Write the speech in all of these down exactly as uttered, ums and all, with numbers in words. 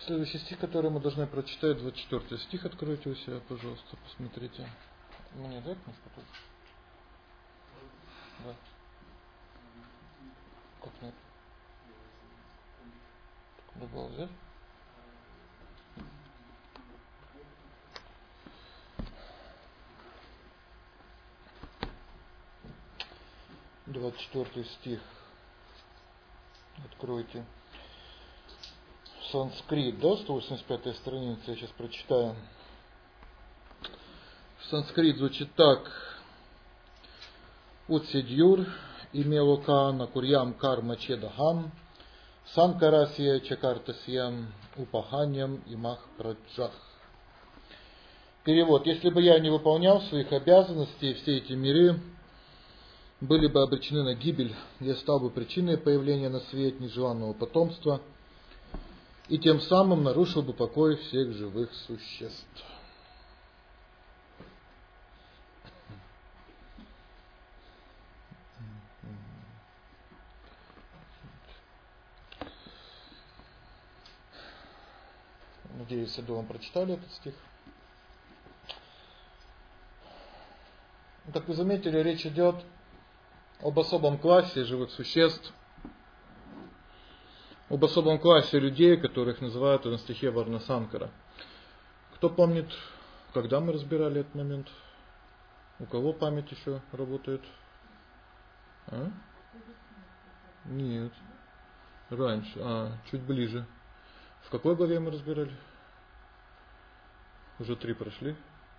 следующий стих, который мы должны прочитать, двадцать четвёртый стих, откройте у себя, пожалуйста, посмотрите. Мне дай книжку тут? Да. Как нет? Надо было взять? двадцать четвёртый стих. Откройте. Санскрит, да, сто восемьдесят пятая страница, я сейчас прочитаю. Санскрит звучит так. Утсидюр имелокана курьям карма чедахам санкарасия чакартасьям упаханьям имах праджах. Перевод. Если бы я не выполнял своих обязанностей, все эти миры были бы обречены на гибель. Я стал бы причиной появления на свет нежеланного потомства и тем самым нарушил бы покой всех живых существ. Надеюсь, я думаю, прочитали этот стих. Как вы заметили, речь идет об особом классе живых существ, об особом классе людей, которых называют на стихе Варнасанкара. Кто помнит, когда мы разбирали этот момент? У кого память еще работает? А? Нет. Раньше. А, чуть ближе. В какой главе мы разбирали? Уже три прошли.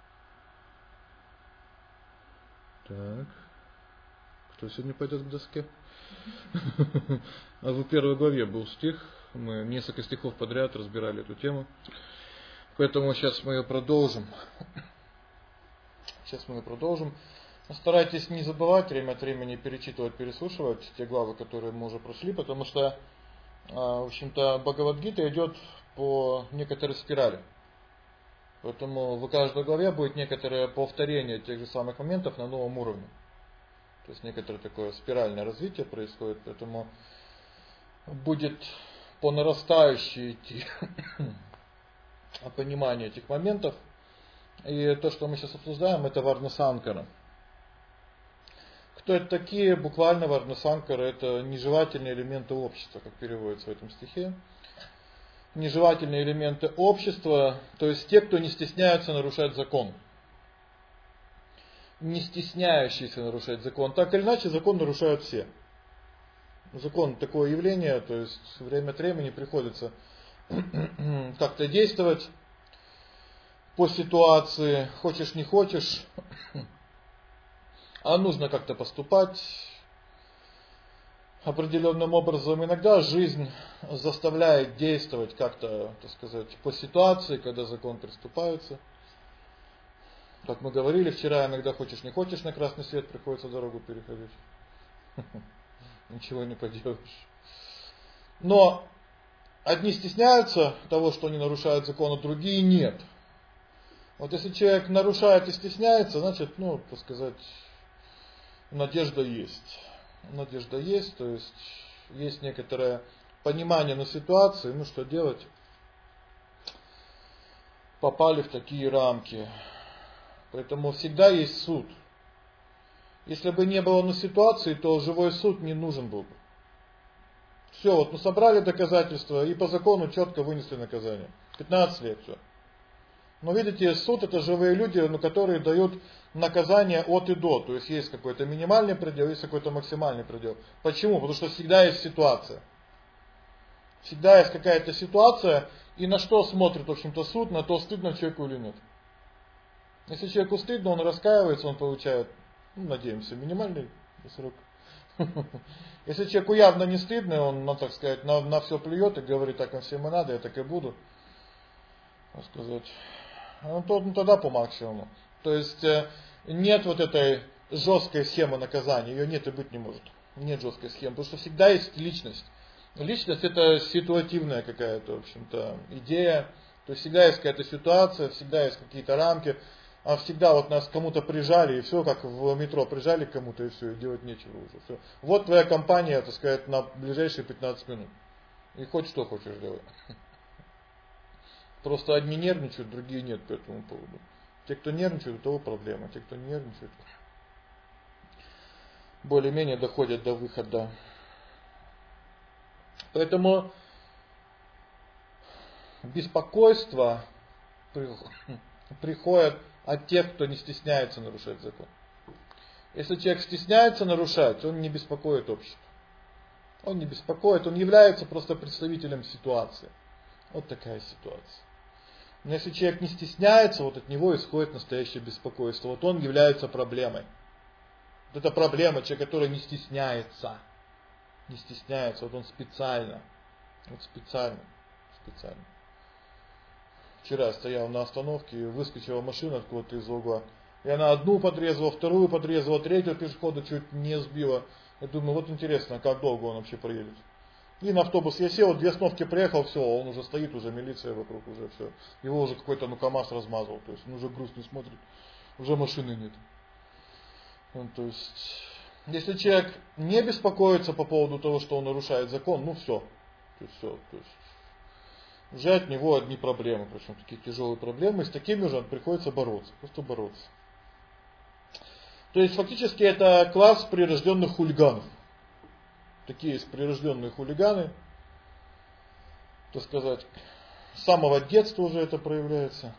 Так. Кто сегодня пойдет к доске? А в первой главе был стих. Мы несколько стихов подряд разбирали эту тему. Поэтому сейчас мы ее продолжим. Сейчас мы ее продолжим. Старайтесь не забывать время от времени перечитывать, переслушивать те главы, которые мы уже прошли, потому что, в общем-то, Бхагавад-гита идет по некоторой спирали. Поэтому в каждой главе будет некоторое повторение тех же самых моментов на новом уровне. То есть некоторое такое спиральное развитие происходит, поэтому будет по нарастающей идти понимание этих моментов. И то, что мы сейчас обсуждаем, это Варнасанкара. Кто это такие? Буквально Варнасанкара — это нежелательные элементы общества, как переводится в этом стихе. Нежелательные элементы общества, то есть те, кто не стесняются нарушать закон. Не стесняющиеся нарушать закон. Так или иначе, закон нарушают все. Закон — такое явление, то есть время от времени приходится как-то действовать по ситуации, хочешь не хочешь, а нужно как-то поступать определенным образом. Иногда жизнь заставляет действовать как-то, так сказать, по ситуации, когда закон приступается. Как мы говорили вчера, иногда хочешь не хочешь, на красный свет приходится дорогу переходить. Ничего не поделаешь. Но одни стесняются того, что они нарушают закон, а другие нет. Вот если человек нарушает и стесняется, значит, ну, так сказать, надежда есть. Надежда есть, то есть есть некоторое понимание на ситуации, ну что делать? Попали в такие рамки. Поэтому всегда есть суд. Если бы не было на ситуации, то живой суд не нужен был бы. Все, вот мы собрали доказательства и по закону четко вынесли наказание. пятнадцать лет, все. Но видите, суд — это живые люди, ну, которые дают наказание от и до. То есть есть какой-то минимальный предел, есть какой-то максимальный предел. Почему? Потому что всегда есть ситуация. Всегда есть какая-то ситуация, и на что смотрит, в общем-то, суд, на то, стыдно человеку или нет. Если человеку стыдно, он раскаивается, он получает, ну, надеемся, минимальный срок. Если человеку явно не стыдно, он, ну, так сказать, на, на все плюет и говорит, так им всем и надо, я так и буду. Так сказать. Ну, то, ну, тогда по максимуму. То есть нет вот этой жесткой схемы наказания, ее нет и быть не может. Нет жесткой схемы, потому что всегда есть личность. Личность — это ситуативная какая-то, в общем-то, идея. То есть всегда есть какая-то ситуация, всегда есть какие-то рамки. А всегда вот нас кому-то прижали, и все, как в метро прижали к кому-то, и все, и делать нечего уже. Все. Вот твоя компания, так сказать, на ближайшие пятнадцать минут. И хоть что хочешь делать. Просто одни нервничают, другие нет по этому поводу. Те, кто нервничают, у того проблема. Те, кто не нервничают, более-менее доходят до выхода. Поэтому беспокойство приходит от тех, кто не стесняется нарушать закон. Если человек стесняется нарушать, он не беспокоит общество. Он не беспокоит, он является просто представителем ситуации. Вот такая ситуация. Но если человек не стесняется, вот от него исходит настоящее беспокойство. Вот он является проблемой. Вот это проблема, человек, который не стесняется. Не стесняется, вот он специально. Вот специально. Специально. Вчера я стоял на остановке, выскочила машина откуда-то из угла. И она одну подрезала, вторую подрезала, третью пешехода чуть не сбила. Я думаю, вот интересно, как долго он вообще проедет. И на автобус я сел, две остановки приехал, все, он уже стоит, уже милиция вокруг, уже все. Его уже какой-то ну КамАЗ размазал, то есть он уже грустно смотрит, уже машины нет. Ну, то есть, если человек не беспокоится по поводу того, что он нарушает закон, ну все. То есть все, то есть уже от него одни проблемы, причем такие тяжелые проблемы, и с такими же приходится бороться, просто бороться. То есть фактически это класс прирожденных хулиганов. Такие есть прирожденные хулиганы, так сказать, с самого детства уже это проявляется.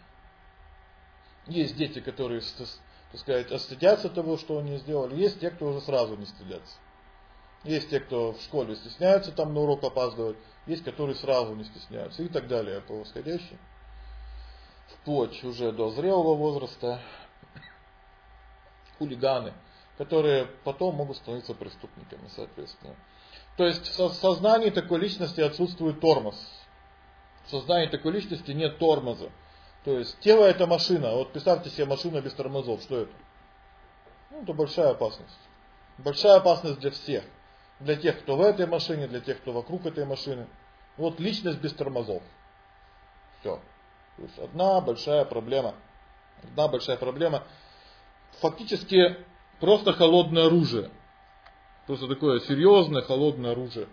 Есть дети, которые, так сказать, стыдятся того, что они сделали, есть те, кто уже сразу не стыдятся. Есть те, кто в школе стесняются там на урок опаздывать, есть, которые сразу не стесняются и так далее по восходящей. Вплоть уже до зрелого возраста. Хулиганы, которые потом могут становиться преступниками, соответственно. То есть в сознании такой личности отсутствует тормоз. В сознании такой личности нет тормоза. То есть тело это машина. Вот представьте себе машину без тормозов. Что это? Ну, это большая опасность. Большая опасность для всех. Для тех, кто в этой машине, для тех, кто вокруг этой машины. Вот личность без тормозов. Все. То есть одна большая проблема. Одна большая проблема. Фактически просто холодное оружие. Просто такое серьезное холодное оружие.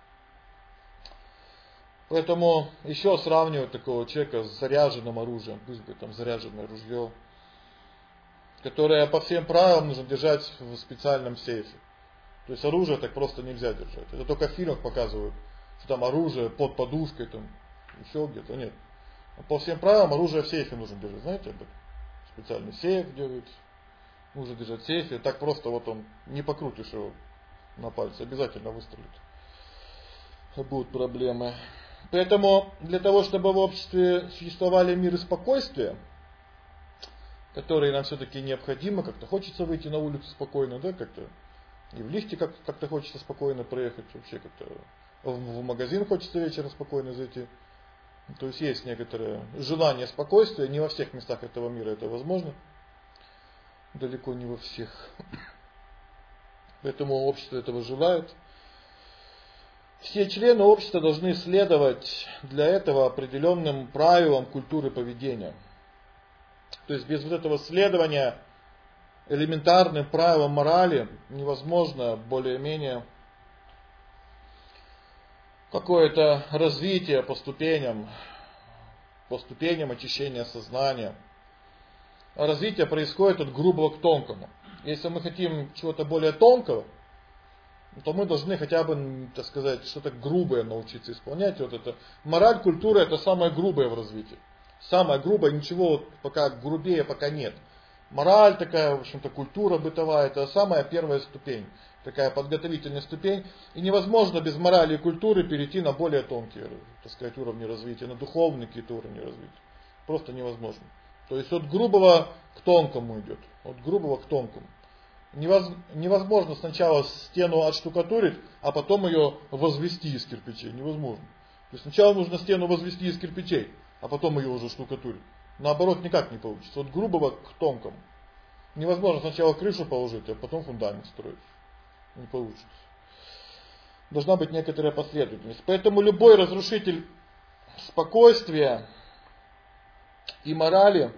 Поэтому еще сравнивать такого человека с заряженным оружием, пусть будет там заряженное ружье, которое по всем правилам нужно держать в специальном сейфе. То есть оружие так просто нельзя держать. Это только в фильмах показывают, что там оружие под подушкой, там еще где-то. Нет. По всем правилам оружие в сейфе нужно держать. Знаете об этом? Специальный сейф делается. Нужно держать в сейфе. Так просто вот он не покрутишь его на пальце. Обязательно выстрелит. Будут проблемы. Поэтому для того, чтобы в обществе существовали мир и спокойствие, которые нам все-таки необходимы, как-то хочется выйти на улицу спокойно, да, как-то и в лифте как- как-то хочется спокойно проехать, вообще как-то в, в магазин хочется вечером спокойно зайти. То есть есть некоторое желание спокойствия, не во всех местах этого мира это возможно, далеко не во всех. Поэтому общество этого желает. Все члены общества должны следовать для этого определенным правилам культуры поведения. То есть без вот этого следования элементарным правилам морали невозможно более-менее какое-то развитие по ступеням, по ступеням очищения сознания. А развитие происходит от грубого к тонкому. Если мы хотим чего-то более тонкого, то мы должны хотя бы, так сказать, что-то грубое научиться исполнять. Вот это. Мораль, культура это самое грубое в развитии. Самое грубое, ничего вот пока грубее пока нет. Мораль такая, в общем-то, культура бытовая, это самая первая ступень. Такая подготовительная ступень. И невозможно без морали и культуры перейти на более тонкие, так сказать, уровни развития, на духовные какие-то уровни развития. Просто невозможно. То есть от грубого к тонкому идет. От грубого к тонкому. Невозможно сначала стену отштукатурить, а потом ее возвести из кирпичей. Невозможно. То есть сначала нужно стену возвести из кирпичей, а потом ее уже штукатурить. Наоборот никак не получится. От грубого к тонкому. Невозможно сначала крышу положить, а потом фундамент строить. Не получится. Должна быть некоторая последовательность. Поэтому любой разрушитель спокойствия и морали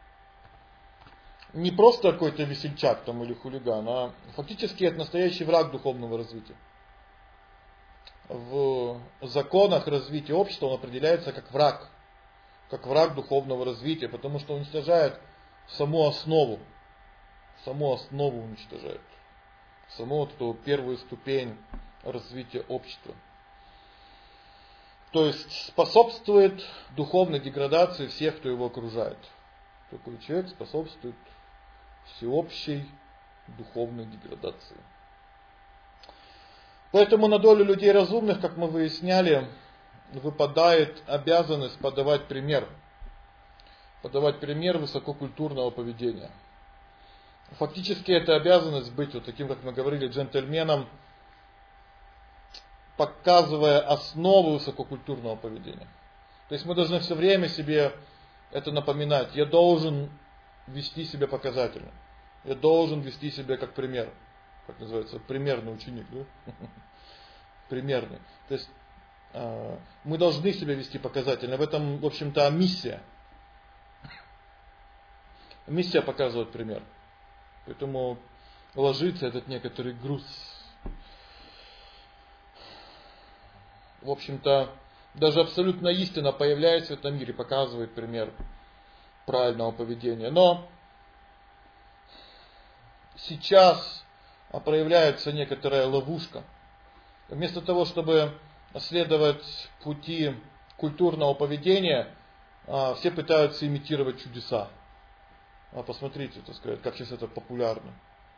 не просто какой-то весельчак там или хулиган, а фактически это настоящий враг духовного развития. В законах развития общества он определяется как враг. как враг духовного развития, потому что уничтожает саму основу, саму основу уничтожает, саму вот эту первую ступень развития общества. То есть способствует духовной деградации всех, кто его окружает. Такой человек способствует всеобщей духовной деградации. Поэтому на долю людей разумных, как мы выясняли, выпадает обязанность подавать пример. Подавать пример высококультурного поведения. Фактически это обязанность быть вот таким, как мы говорили, джентльменом, показывая основу высококультурного поведения. То есть мы должны все время себе это напоминать. Я должен вести себя показательно. Я должен вести себя как пример. Как называется? Примерный ученик. Да? Примерный. То есть мы должны себя вести показательно. В этом, в общем-то, миссия. Миссия показывает пример. Поэтому ложится этот некоторый груз. В общем-то, даже абсолютно истина появляется в этом мире, показывает пример правильного поведения. Но сейчас проявляется некоторая ловушка. Вместо того, чтобы следовать пути культурного поведения, все пытаются имитировать чудеса. А посмотрите, так сказать, как сейчас это популярно.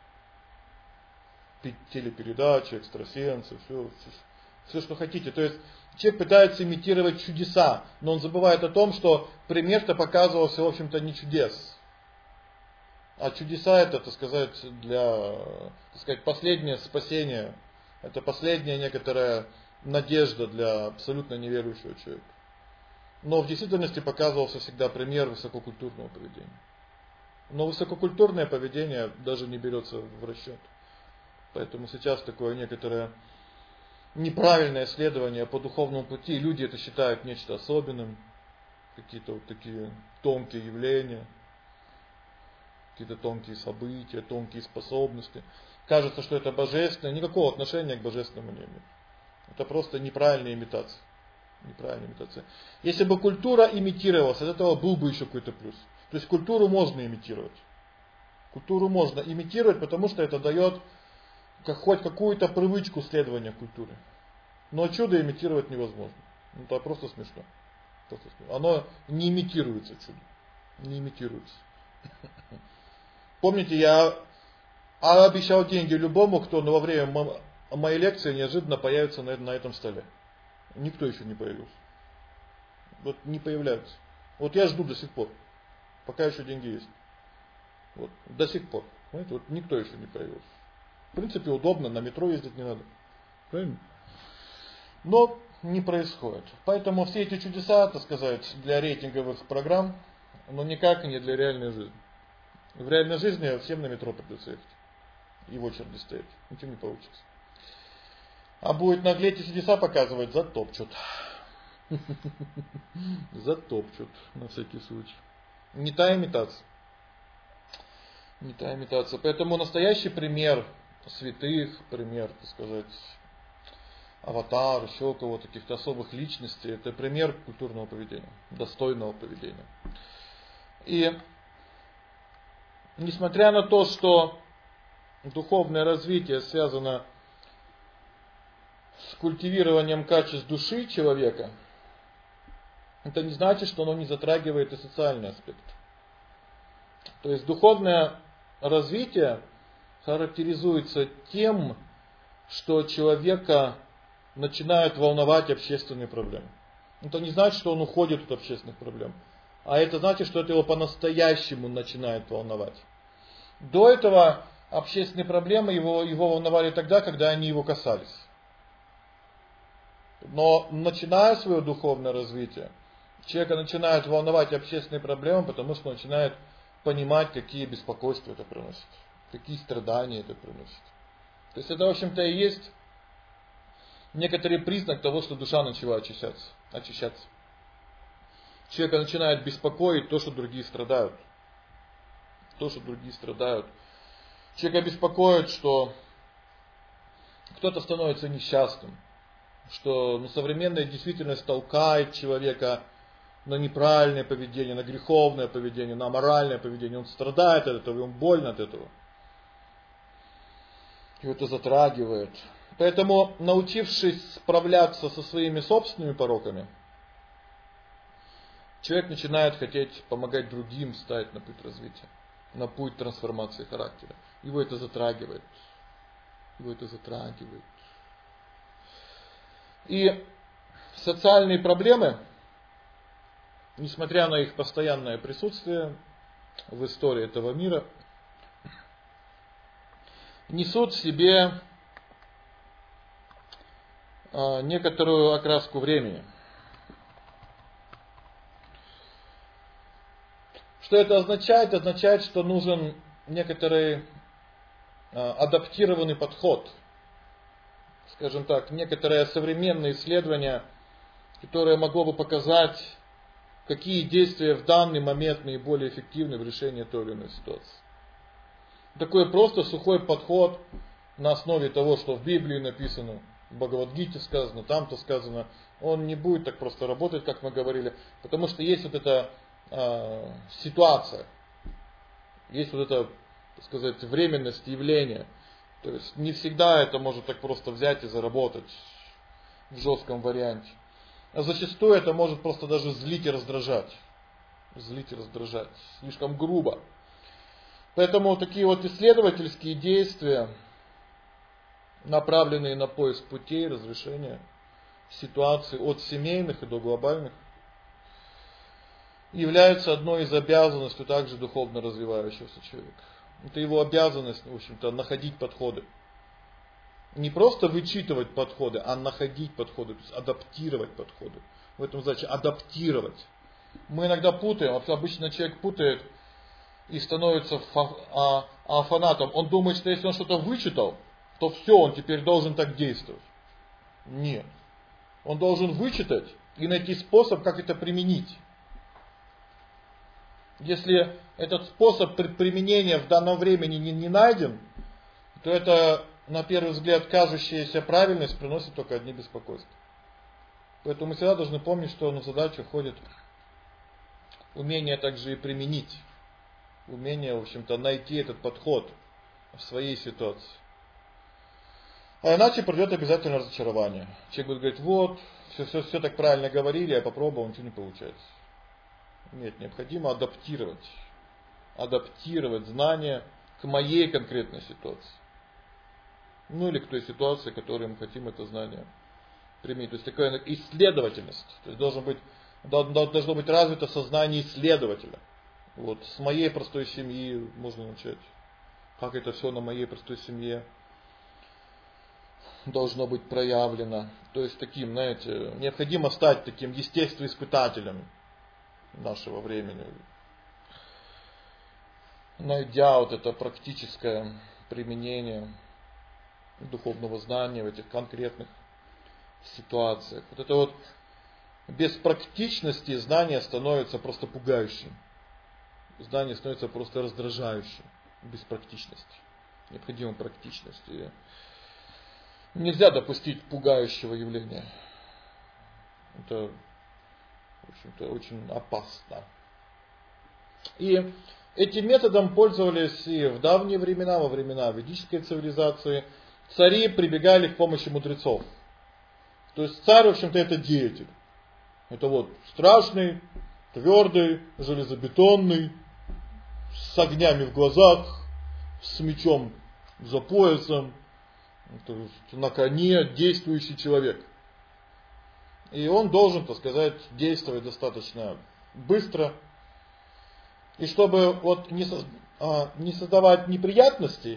Телепередачи, экстрасенсы, все, все, все, что хотите. То есть человек пытается имитировать чудеса, но он забывает о том, что пример-то показывался, в общем-то, не чудес. А чудеса это, так сказать, для, так сказать, последнее спасение. Это последняя некоторая надежда для абсолютно неверующего человека. Но в действительности показывался всегда пример высококультурного поведения. Но высококультурное поведение даже не берется в расчет. Поэтому сейчас такое некоторое неправильное следование по духовному пути. Люди это считают нечто особенным. Какие-то вот такие тонкие явления. Какие-то тонкие события, тонкие способности. Кажется, что это божественное. Никакого отношения к божественному не имеет. Это просто неправильная имитация. Неправильная имитация. Если бы культура имитировалась, от этого был бы еще какой-то плюс. То есть культуру можно имитировать. Культуру можно имитировать, потому что это дает как, хоть какую-то привычку следования культуре. Но чудо имитировать невозможно. Это просто смешно. Просто смешно. Оно не имитируется, чудо. Не имитируется. Помните, я обещал деньги любому, кто во время моей лекции неожиданно появится на этом столе. Никто еще не появился. Вот не появляются. Вот я жду до сих пор. Пока еще деньги есть. Вот, до сих пор. Понимаете, вот никто еще не появился. В принципе, удобно, на метро ездить не надо. Правильно? Но не происходит. Поэтому все эти чудеса, так сказать, для рейтинговых программ, но никак не для реальной жизни. В реальной жизни всем на метро придется ехать. И в очереди стоять. Ничего не получится. А будет наглеть и чудеса показывать, затопчут. Затопчут, на всякий случай. Не та имитация. Не та имитация. Поэтому настоящий пример святых, пример, так сказать, аватар, еще у кого-то, каких-то особых личностей, это пример культурного поведения, достойного поведения. И несмотря на то, что духовное развитие связано с культивированием качеств души человека, это не значит, что оно не затрагивает и социальный аспект. То есть духовное развитие характеризуется тем, что человека начинают волновать общественные проблемы. Это не значит, что он уходит от общественных проблем, а это значит, что это его по-настоящему начинает волновать. До этого общественные проблемы его, его волновали тогда, когда они его касались. Но начиная свое духовное развитие, человека начинает волновать общественные проблемы, потому что он начинает понимать, какие беспокойства это приносит, какие страдания это приносит. То есть это, в общем-то, и есть некоторый признак того, что душа начала очищаться. очищаться. Человека начинает беспокоить то, что другие страдают. То, что другие страдают. Человека беспокоит, что кто-то становится несчастным, что ну, современная действительность толкает человека на неправильное поведение, на греховное поведение, на аморальное поведение. Он страдает от этого, ему больно от этого. И это затрагивает. Поэтому, научившись справляться со своими собственными пороками, человек начинает хотеть помогать другим стать на путь развития, на путь трансформации характера. Его это затрагивает. Его это затрагивает. И социальные проблемы, несмотря на их постоянное присутствие в истории этого мира, несут в себе некоторую окраску времени. Что это означает? Означает, что нужен некоторый адаптированный подход. Скажем так, некоторое современное исследование, которое могло бы показать, какие действия в данный момент наиболее эффективны в решении той или иной ситуации. Такой просто сухой подход на основе того, что в Библии написано, в Бхагавад-гите сказано, там-то сказано, он не будет так просто работать, как мы говорили, потому что есть вот эта э, ситуация, есть вот эта, так сказать, временность явления. То есть не всегда это может так просто взять и заработать в жестком варианте. А зачастую это может просто даже злить и раздражать. Злить и раздражать. Слишком грубо. Поэтому такие вот исследовательские действия, направленные на поиск путей разрешения ситуаций от семейных и до глобальных, являются одной из обязанностей также духовно развивающегося человека. Это его обязанность, в общем-то, находить подходы. Не просто вычитывать подходы, а находить подходы, то есть адаптировать подходы. В этом значит адаптировать. Мы иногда путаем, обычно человек путает и становится фа- а, фанатом. Он думает, что если он что-то вычитал, то все, он теперь должен так действовать. Нет. Он должен вычитать и найти способ, как это применить. Если этот способ применения в данном времени не, не найден, то это, на первый взгляд, кажущаяся правильность приносит только одни беспокойства. Поэтому мы всегда должны помнить, что на задачу входит умение также и применить. Умение, в общем-то, найти этот подход в своей ситуации. А иначе придет обязательно разочарование. Человек будет говорить, вот, все, все, все так правильно говорили, я попробовал, ничего не получается. Нет, необходимо адаптировать. Адаптировать знания к моей конкретной ситуации. Ну или к той ситуации, в которой мы хотим это знание применить. То есть такая исследовательность. То есть должен быть, должно быть развито сознание исследователя. Вот с моей простой семьи можно начать. Как это все на моей простой семье должно быть проявлено. То есть таким, знаете, необходимо стать таким естествоиспытателем нашего времени. Найдя вот это практическое применение духовного знания в этих конкретных ситуациях. Вот это вот без практичности знание становится просто пугающим. Знание становится просто раздражающим. Без практичности. Необходима практичность. И нельзя допустить пугающего явления. Это, в общем-то, очень опасно. И этим методом пользовались и в давние времена, во времена ведической цивилизации. Цари прибегали к помощи мудрецов. То есть царь, в общем-то, это деятель. Это вот страшный, твердый, железобетонный, с огнями в глазах, с мечом за поясом, на коне действующий человек. И он должен, так сказать, действовать достаточно быстро. И чтобы вот не, со, а, не создавать неприятностей,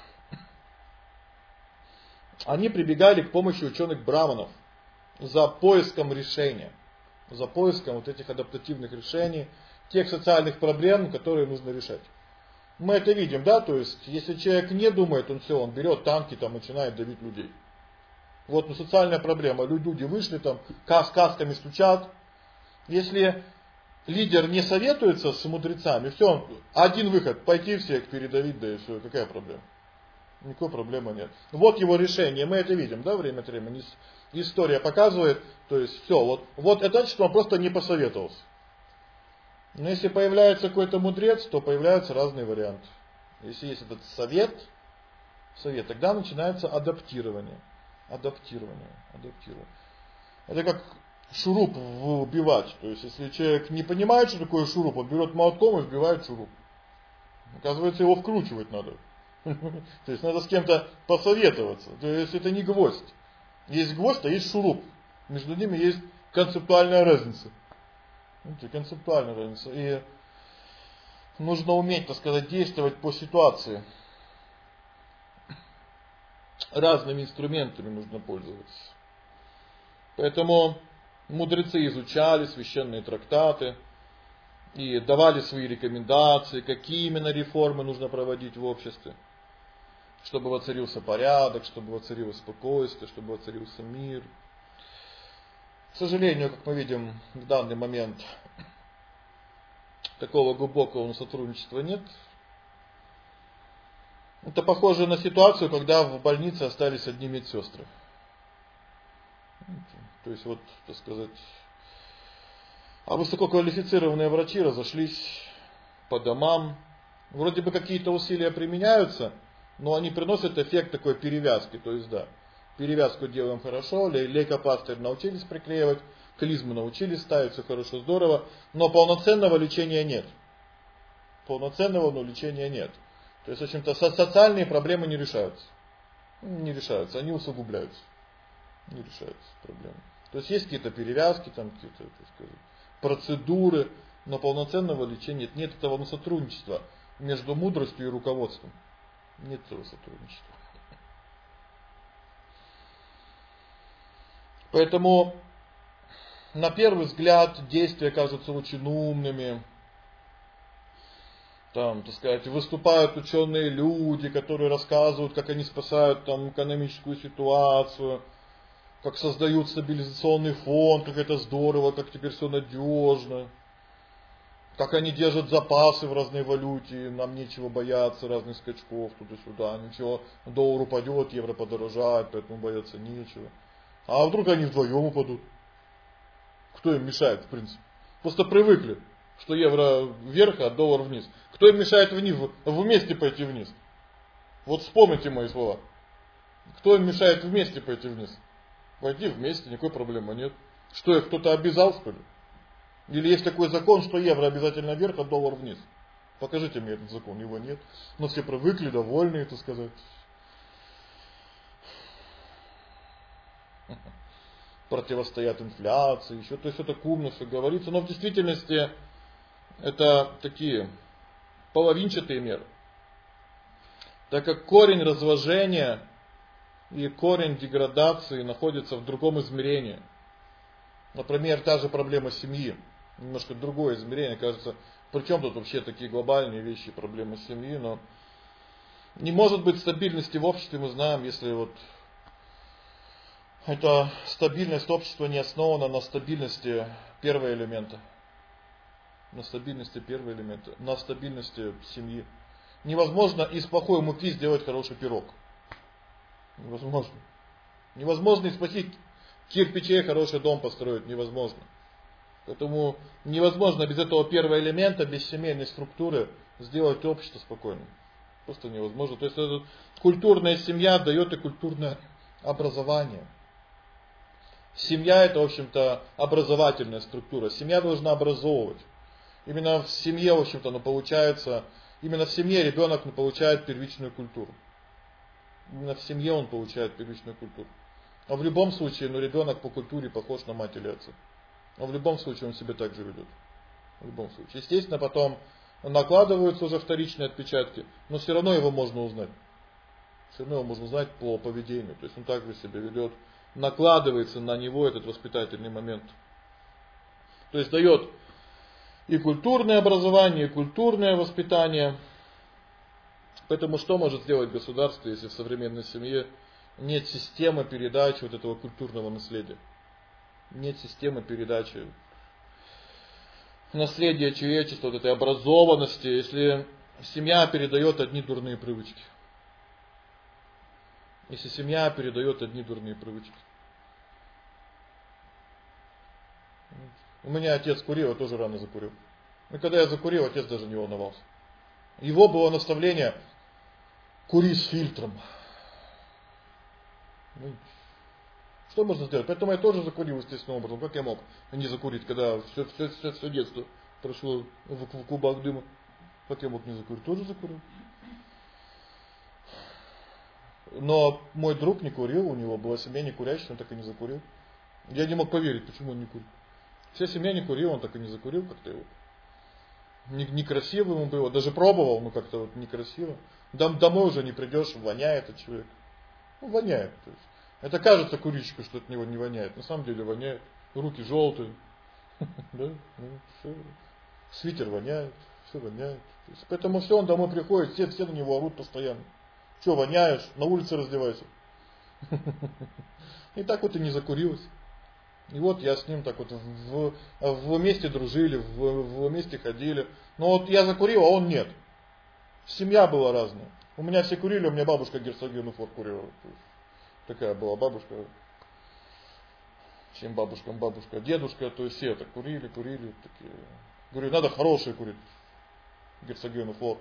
они прибегали к помощи ученых-браманов за поиском решения. За поиском вот этих адаптативных решений, тех социальных проблем, которые нужно решать. Мы это видим, да, то есть, если человек не думает, он все, он берет танки, там, начинает давить людей. Вот, ну, социальная проблема, люди вышли, там, кас касками стучат. Если лидер не советуется с мудрецами, все, один выход, пойти всех передавить, да и все, какая проблема? Никакой проблемы нет. Вот его решение, мы это видим, да, время от времени. История показывает, то есть все, вот, вот это значит, что он просто не посоветовался. Но если появляется какой-то мудрец, то появляются разные варианты. Если есть этот совет, совет, тогда начинается адаптирование. Адаптирование, адаптирование. Это как шуруп вбивать. То есть, если человек не понимает, что такое шуруп, он берет молотком и вбивает шуруп. Оказывается, его вкручивать надо. То есть, надо с кем-то посоветоваться. То есть, это не гвоздь. Есть гвоздь, а есть шуруп. Между ними есть концептуальная разница. Видите, концептуальная разница. И нужно уметь, так сказать, действовать по ситуации. Разными инструментами нужно пользоваться. Поэтому мудрецы изучали священные трактаты и давали свои рекомендации, какие именно реформы нужно проводить в обществе, чтобы воцарился порядок, чтобы воцарилось спокойствие, чтобы воцарился мир. К сожалению, как мы видим, в данный момент такого глубокого сотрудничества нет. Это похоже на ситуацию, когда в больнице остались одни медсестры. То есть, вот, так сказать, а высококвалифицированные врачи разошлись по домам. Вроде бы какие-то усилия применяются, но они приносят эффект такой перевязки. То есть, да, перевязку делаем хорошо, лейкопластырь научились приклеивать, клизму научились ставить, все хорошо, здорово, но полноценного лечения нет. Полноценного ну, лечения нет. То есть, в общем-то, социальные проблемы не решаются. Не решаются, они усугубляются. Не решаются проблемы. То есть, есть какие-то перевязки, там какие-то, так сказать, процедуры, но полноценного лечения нет. Нет этого сотрудничества между мудростью и руководством. Нет этого сотрудничества. Поэтому, на первый взгляд, действия кажутся очень умными. Там, так сказать, выступают ученые люди, которые рассказывают, как они спасают там экономическую ситуацию, как создают стабилизационный фонд, как это здорово, как теперь все надежно, как они держат запасы в разной валюте, нам нечего бояться разных скачков туда-сюда, ничего, доллар упадет, евро подорожает, поэтому бояться нечего. А вдруг они вдвоем упадут? Кто им мешает, в принципе? Просто привыкли, что евро вверх, а доллар вниз. Кто им мешает вниз, вместе пойти вниз? Вот вспомните мои слова. Кто им мешает вместе пойти вниз? Пойди вместе, никакой проблемы нет. Что, их кто-то обязал, что ли? Или есть такой закон, что евро обязательно вверх, а доллар вниз? Покажите мне этот закон, его нет. Но все привыкли, довольны, это сказать. Противостоят инфляции, еще, то есть это умно все говорится, но в действительности это такие половинчатые меры. Так как корень разложения и корень деградации находится в другом измерении. Например, та же проблема семьи. Немножко другое измерение, кажется. Причем тут вообще такие глобальные вещи, проблемы семьи, но не может быть стабильности в обществе, мы знаем, если вот эта стабильность общества не основана на стабильности первого элемента. На стабильности первого элемента, на стабильности семьи. Невозможно из плохой муки сделать хороший пирог. Невозможно. Невозможно из плохих кирпичей хороший дом построить. Невозможно. Поэтому невозможно без этого первого элемента, без семейной структуры сделать общество спокойным. Просто невозможно. То есть это культурная семья дает и культурное образование. Семья это, в общем-то, образовательная структура. Семья должна образовывать. Именно в семье, в общем-то, ну, получается, именно в семье ребенок ну, получает первичную культуру. Именно в семье он получает первичную культуру. А в любом случае, ну, ребенок по культуре похож на мать или отца. А в любом случае он себя так же ведет. В любом случае. Естественно, потом накладываются уже вторичные отпечатки, но все равно его можно узнать. Все равно его можно узнать по поведению. То есть он так же себя ведет. Накладывается на него этот воспитательный момент. То есть дает и культурное образование, и культурное воспитание. Поэтому что может сделать государство, если в современной семье нет системы передачи вот этого культурного наследия? Нет системы передачи наследия человечества, вот этой образованности, если семья передает одни дурные привычки. Если семья передает одни дурные привычки. У меня отец курил, я тоже рано закурил. И когда я закурил, отец даже не волновался. Его было наставление: кури с фильтром. Ну, что можно сделать? Поэтому я тоже закурил естественным образом. Как я мог не закурить, когда все, все, все, все детство прошло в, в клубах дыма? Как я мог не закурить? Тоже закурил. Но мой друг не курил, у него была семья не курящая, он так и не закурил. Я не мог поверить, почему он не курит. Вся семья не курила, он так и не закурил, как-то его. Некрасиво ему было, даже пробовал, но как-то вот некрасиво. Дом, домой уже не придешь, воняет этот человек. Ну, воняет. То есть. Это кажется курильщику, что от него не воняет. На самом деле воняет. Руки желтые. Да? Ну, все. Свитер воняет, все воняет. Поэтому все, он домой приходит, все, все на него орут постоянно. Че, воняешь? На улице раздевайся. И так вот и не закурилось. И вот я с ним так вот в, в вместе дружили, в, вместе ходили. Но вот я закурил, а он нет. Семья была разная. У меня все курили, у меня бабушка Герцогиня Флор курила. Такая была бабушка. Чем бабушкам бабушка? Дедушка, то есть все так курили, курили. Такие. Говорю, надо хорошие курить. Герцогиня Флор.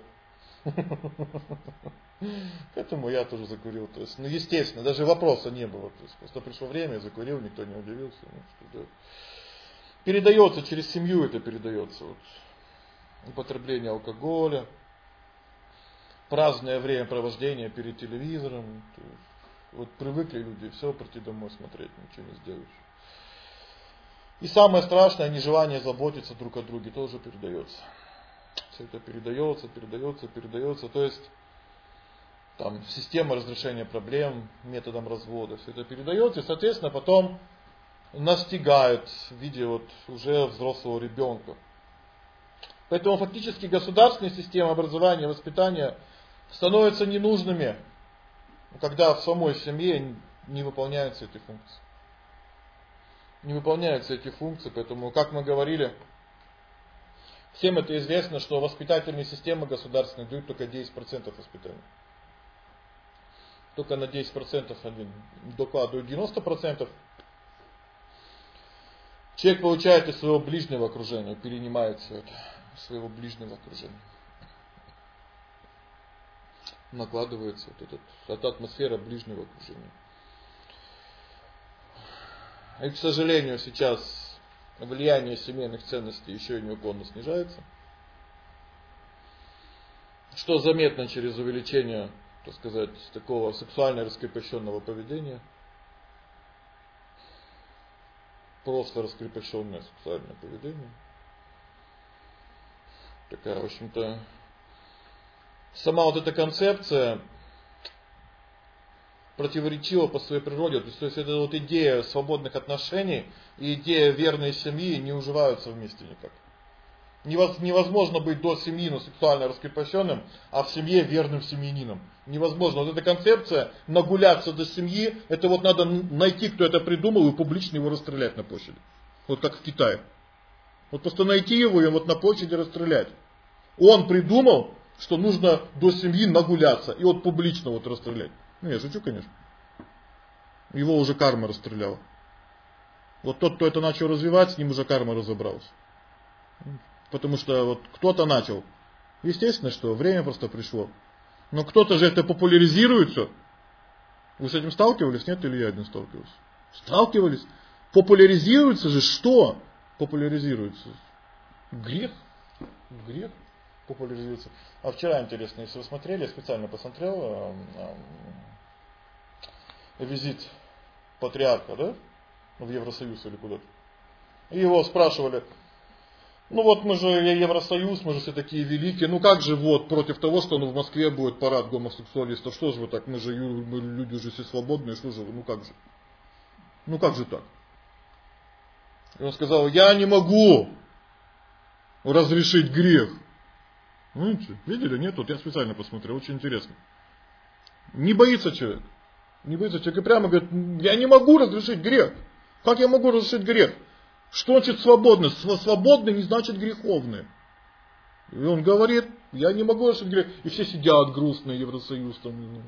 Поэтому я тоже закурил. То есть, ну, естественно, даже вопроса не было. То есть, просто пришло время, я закурил, никто не удивился. Ну, что, да. Передается, через семью это передается. Вот. Употребление алкоголя, праздное времяпровождение перед телевизором. То есть, вот привыкли люди, все, прийти домой смотреть, ничего не сделаешь. И самое страшное, нежелание заботиться друг о друге тоже передается. Все это передается, передается, передается. То есть, там, система разрешения проблем методом развода, все это передается, и, соответственно, потом настигает в виде вот уже взрослого ребенка. Поэтому фактически государственные системы образования и воспитания становятся ненужными, когда в самой семье не выполняются эти функции. Не выполняются эти функции, поэтому, как мы говорили, всем это известно, что воспитательные системы государственные дают только десять процентов воспитания. Только на десять процентов они докладывают девяносто процентов. Человек получает из своего ближнего окружения, перенимает все это, из своего ближнего окружения. Накладывается вот этот, эта атмосфера ближнего окружения. И, к сожалению, сейчас влияние семейных ценностей еще и неуклонно снижается. Что заметно через увеличение, так сказать, такого сексуально раскрепощенного поведения. Просто раскрепощенное сексуальное поведение. Такая, в общем-то, сама вот эта концепция противоречива по своей природе. То есть, то есть эта вот идея свободных отношений и идея верной семьи не уживаются вместе никак. Невозможно быть до семьи, но сексуально раскрепощенным, а в семье верным семьянином. Невозможно. Вот эта концепция нагуляться до семьи, это вот надо найти, кто это придумал, и публично его расстрелять на площади. Вот как в Китае. Вот просто найти его и вот на площади расстрелять. Он придумал, что нужно до семьи нагуляться, и вот публично вот расстрелять. Ну, я шучу, конечно. Его уже карма расстреляла. Вот тот, кто это начал развивать, с ним уже карма разобралась. Потому что вот кто-то начал. Естественно, что время просто пришло. Но кто-то же это популяризирует все. Вы с этим сталкивались? Нет, или я один сталкивался? Сталкивались. Популяризируется же что? Популяризируется. Грех. Грех популяризируется. А вчера, интересно, если вы смотрели, я специально посмотрел э, э, визит патриарха, да? В Евросоюз или куда-то. И его спрашивали, ну вот мы же Евросоюз, мы же все такие великие, ну как же вот против того, что ну, в Москве будет парад гомосексуалистов, что же вы так, мы же мы люди же все свободные, что же вы, ну как же? Ну как же так? И он сказал, я не могу разрешить грех. Ну, видели, нет? Вот я специально посмотрел, очень интересно. Не боится человек. Не боится человек и прямо говорит, я не могу разрешить грех. Как я могу разрешить грех? Что значит свободный? Свободный не значит греховный. И он говорит, я не могу разрешить грех. И все сидят грустные, Евросоюз там.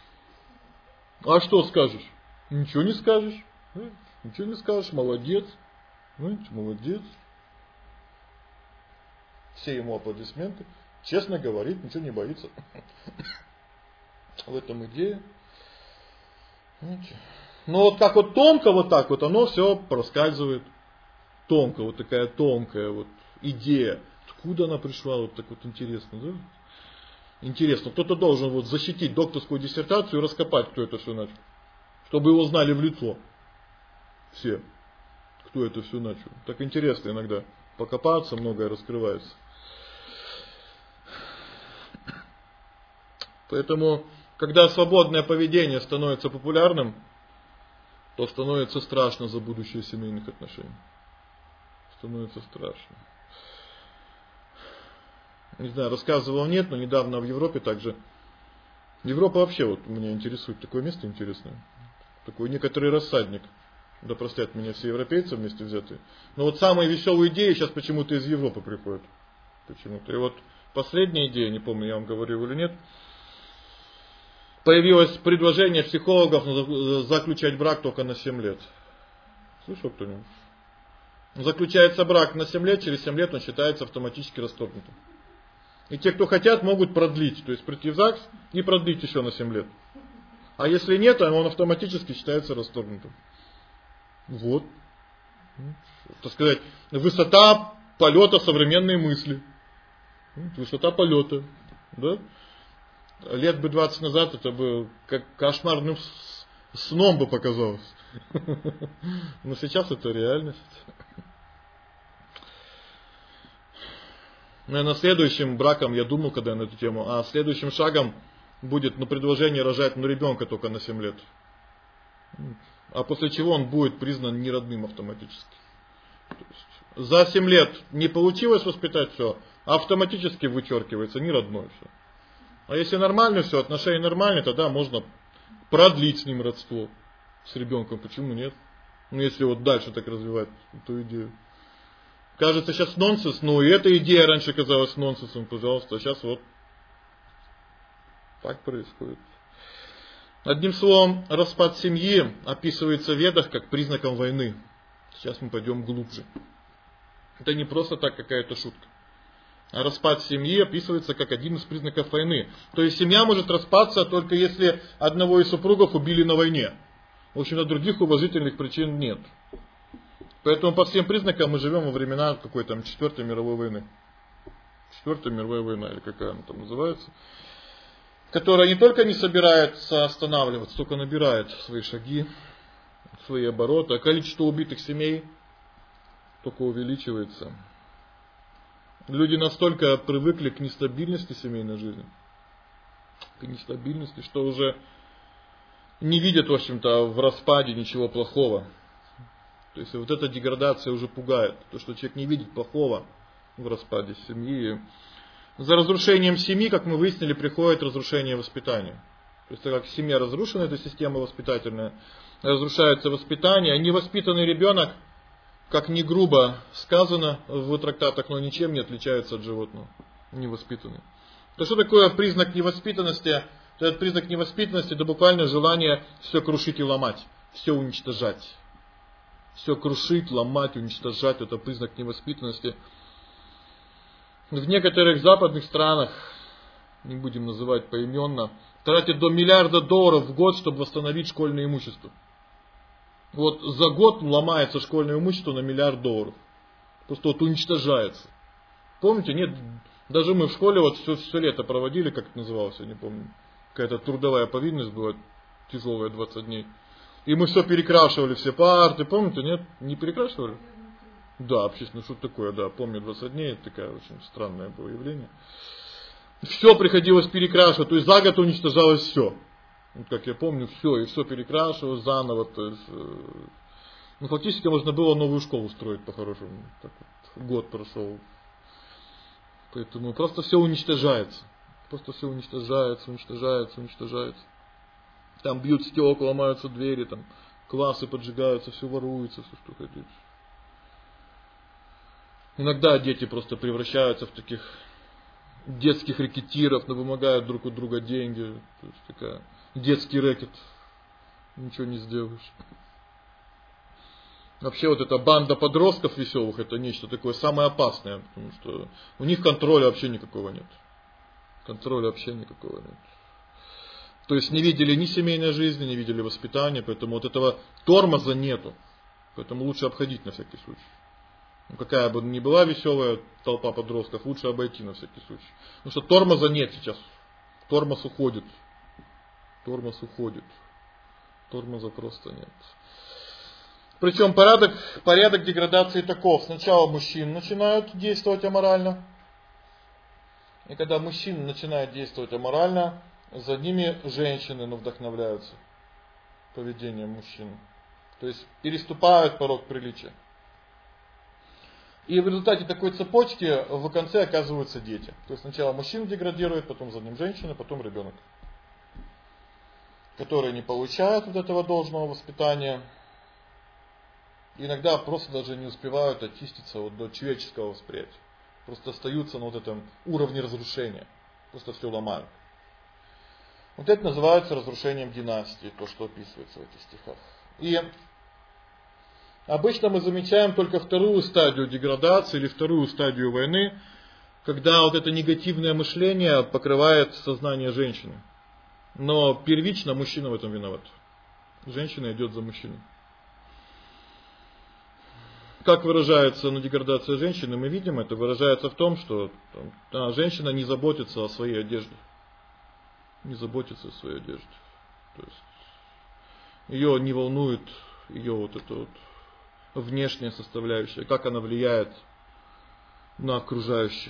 А что скажешь? Ничего не скажешь. Ничего не скажешь, молодец. Молодец. все ему аплодисменты, честно говорит, ничего не боится. В этом идея. Но вот как вот тонко вот так вот оно все проскальзывает. Тонко, вот такая тонкая вот идея. Откуда она пришла, вот так вот интересно, да? Интересно, кто-то должен вот защитить докторскую диссертацию и раскопать, кто это все начал. Чтобы его знали в лицо. Все, кто это все начал. Так интересно иногда покопаться, многое раскрывается. Поэтому, когда свободное поведение становится популярным, то становится страшно за будущее семейных отношений. Становится страшно. Не знаю, рассказывал нет, но недавно в Европе также. Европа вообще вот меня интересует, такое место интересное. Такой некоторый рассадник. Да простят меня все европейцы вместе взятые. Но вот самые веселые идеи сейчас почему-то из Европы приходят. Почему-то. И вот последняя идея, не помню, я вам говорил или нет. Появилось предложение психологов заключать брак только на семь лет. Слышал кто-нибудь? Заключается брак на семь лет, через семь лет он считается автоматически расторгнутым. И те, кто хотят, могут продлить. То есть прийти в ЗАГС и продлить еще на семь лет. А если нет, он автоматически считается расторгнутым. Вот. Так сказать, высота полета современной мысли. Высота полета. Да? Лет бы двадцать назад это бы как кошмарным сном бы показалось. Но сейчас это реальность. Наверное, следующим браком, я думал, когда я на эту тему, а следующим шагом будет ну, предложение рожать ну, ребенка только на семь лет. А после чего он будет признан неродным автоматически. То есть, за семь лет не получилось воспитать все, автоматически вычеркивается неродной все. А если нормально все, отношения нормальные, тогда можно продлить с ним родство, с ребенком. Почему нет? Ну, если вот дальше так развивать эту идею. Кажется сейчас нонсенс, но и эта идея раньше казалась нонсенсом, пожалуйста, а сейчас вот так происходит. Одним словом, распад семьи описывается в Ведах как признаком войны. Сейчас мы пойдем глубже. Это не просто так какая-то шутка. А распад семьи описывается как один из признаков войны. То есть семья может распаться только если одного из супругов убили на войне. В общем-то, других уважительных причин нет. Поэтому по всем признакам мы живем во времена какой-то там Четвертой мировой войны. Четвертая мировая война, или какая она там называется. Которая не только не собирается останавливаться, только набирает свои шаги, свои обороты. А количество убитых семей только увеличивается. Люди настолько привыкли к нестабильности семейной жизни, к нестабильности, что уже не видят, в общем-то, в распаде ничего плохого. То есть вот эта деградация уже пугает. То, что человек не видит плохого в распаде семьи. За разрушением семьи, как мы выяснили, приходит разрушение воспитания. То есть как семья разрушена, эта система воспитательная, разрушается воспитание, а невоспитанный ребенок, как ни грубо сказано в трактатах, но ничем не отличается от животного. Невоспитанный. То что такое признак невоспитанности? Этот признак невоспитанности это буквально желание все крушить и ломать, все уничтожать. Все крушить, ломать, уничтожать, это признак невоспитанности. В некоторых западных странах, не будем называть поименно, тратят до миллиарда долларов в год, чтобы восстановить школьное имущество. Вот за год ломается школьное имущество на миллиард долларов. Просто вот уничтожается. Помните, нет, даже мы в школе вот все, все лето проводили, как это называлось, я не помню. Какая-то трудовая повинность была, тяжелая двадцать дней. И мы все перекрашивали, все парты, помните, нет? Не перекрашивали? Да, общественно, что такое, да, помню двадцать дней, это такая очень странное было явление. Все приходилось перекрашивать, то есть за год уничтожалось все. Вот, как я помню, все, и все перекрашивалось заново. То есть, ну, фактически можно было новую школу строить по-хорошему. Так вот, год прошел. Поэтому просто все уничтожается. Просто все уничтожается, уничтожается, уничтожается. Там бьют стекла, ломаются двери, там классы поджигаются, все воруется, все что хотите. Иногда дети просто превращаются в таких детских рэкетиров, но вымогают друг у друга деньги. То есть такая детский рэкет. Ничего не сделаешь. Вообще вот эта банда подростков веселых, это нечто такое самое опасное, потому что у них контроля вообще никакого нет. Контроля вообще никакого нет. То есть не видели ни семейной жизни, не видели воспитания, поэтому вот этого тормоза нету. Поэтому лучше обходить на всякий случай. Ну, какая бы ни была веселая толпа подростков, лучше обойти на всякий случай. Потому что тормоза нет сейчас. Тормоз уходит. Тормоз уходит. Тормоза просто нет. Причем порядок, порядок деградации таков. Сначала мужчины начинают действовать аморально. И когда мужчины начинают действовать аморально, за ними женщины, ну, вдохновляются поведением мужчин. То есть переступают порог приличия. И в результате такой цепочки в конце оказываются дети. То есть сначала мужчина деградирует, потом за ним женщина, потом ребенок, которые не получают вот этого должного воспитания. Иногда просто даже не успевают очиститься вот до человеческого восприятия. Просто остаются на вот этом уровне разрушения. Просто все ломают. Вот это называется разрушением династии, то, что описывается в этих стихах. И обычно мы замечаем только вторую стадию деградации или вторую стадию войны, когда вот это негативное мышление покрывает сознание женщины. Но первично мужчина в этом виноват. Женщина идет за мужчиной. Как выражается ну, деградация женщины, мы видим, это выражается в том, что там, женщина не заботится о своей одежде. Не заботится о своей одежде. То есть ее не волнует ее вот эта вот внешняя составляющая, как она влияет на окружающих.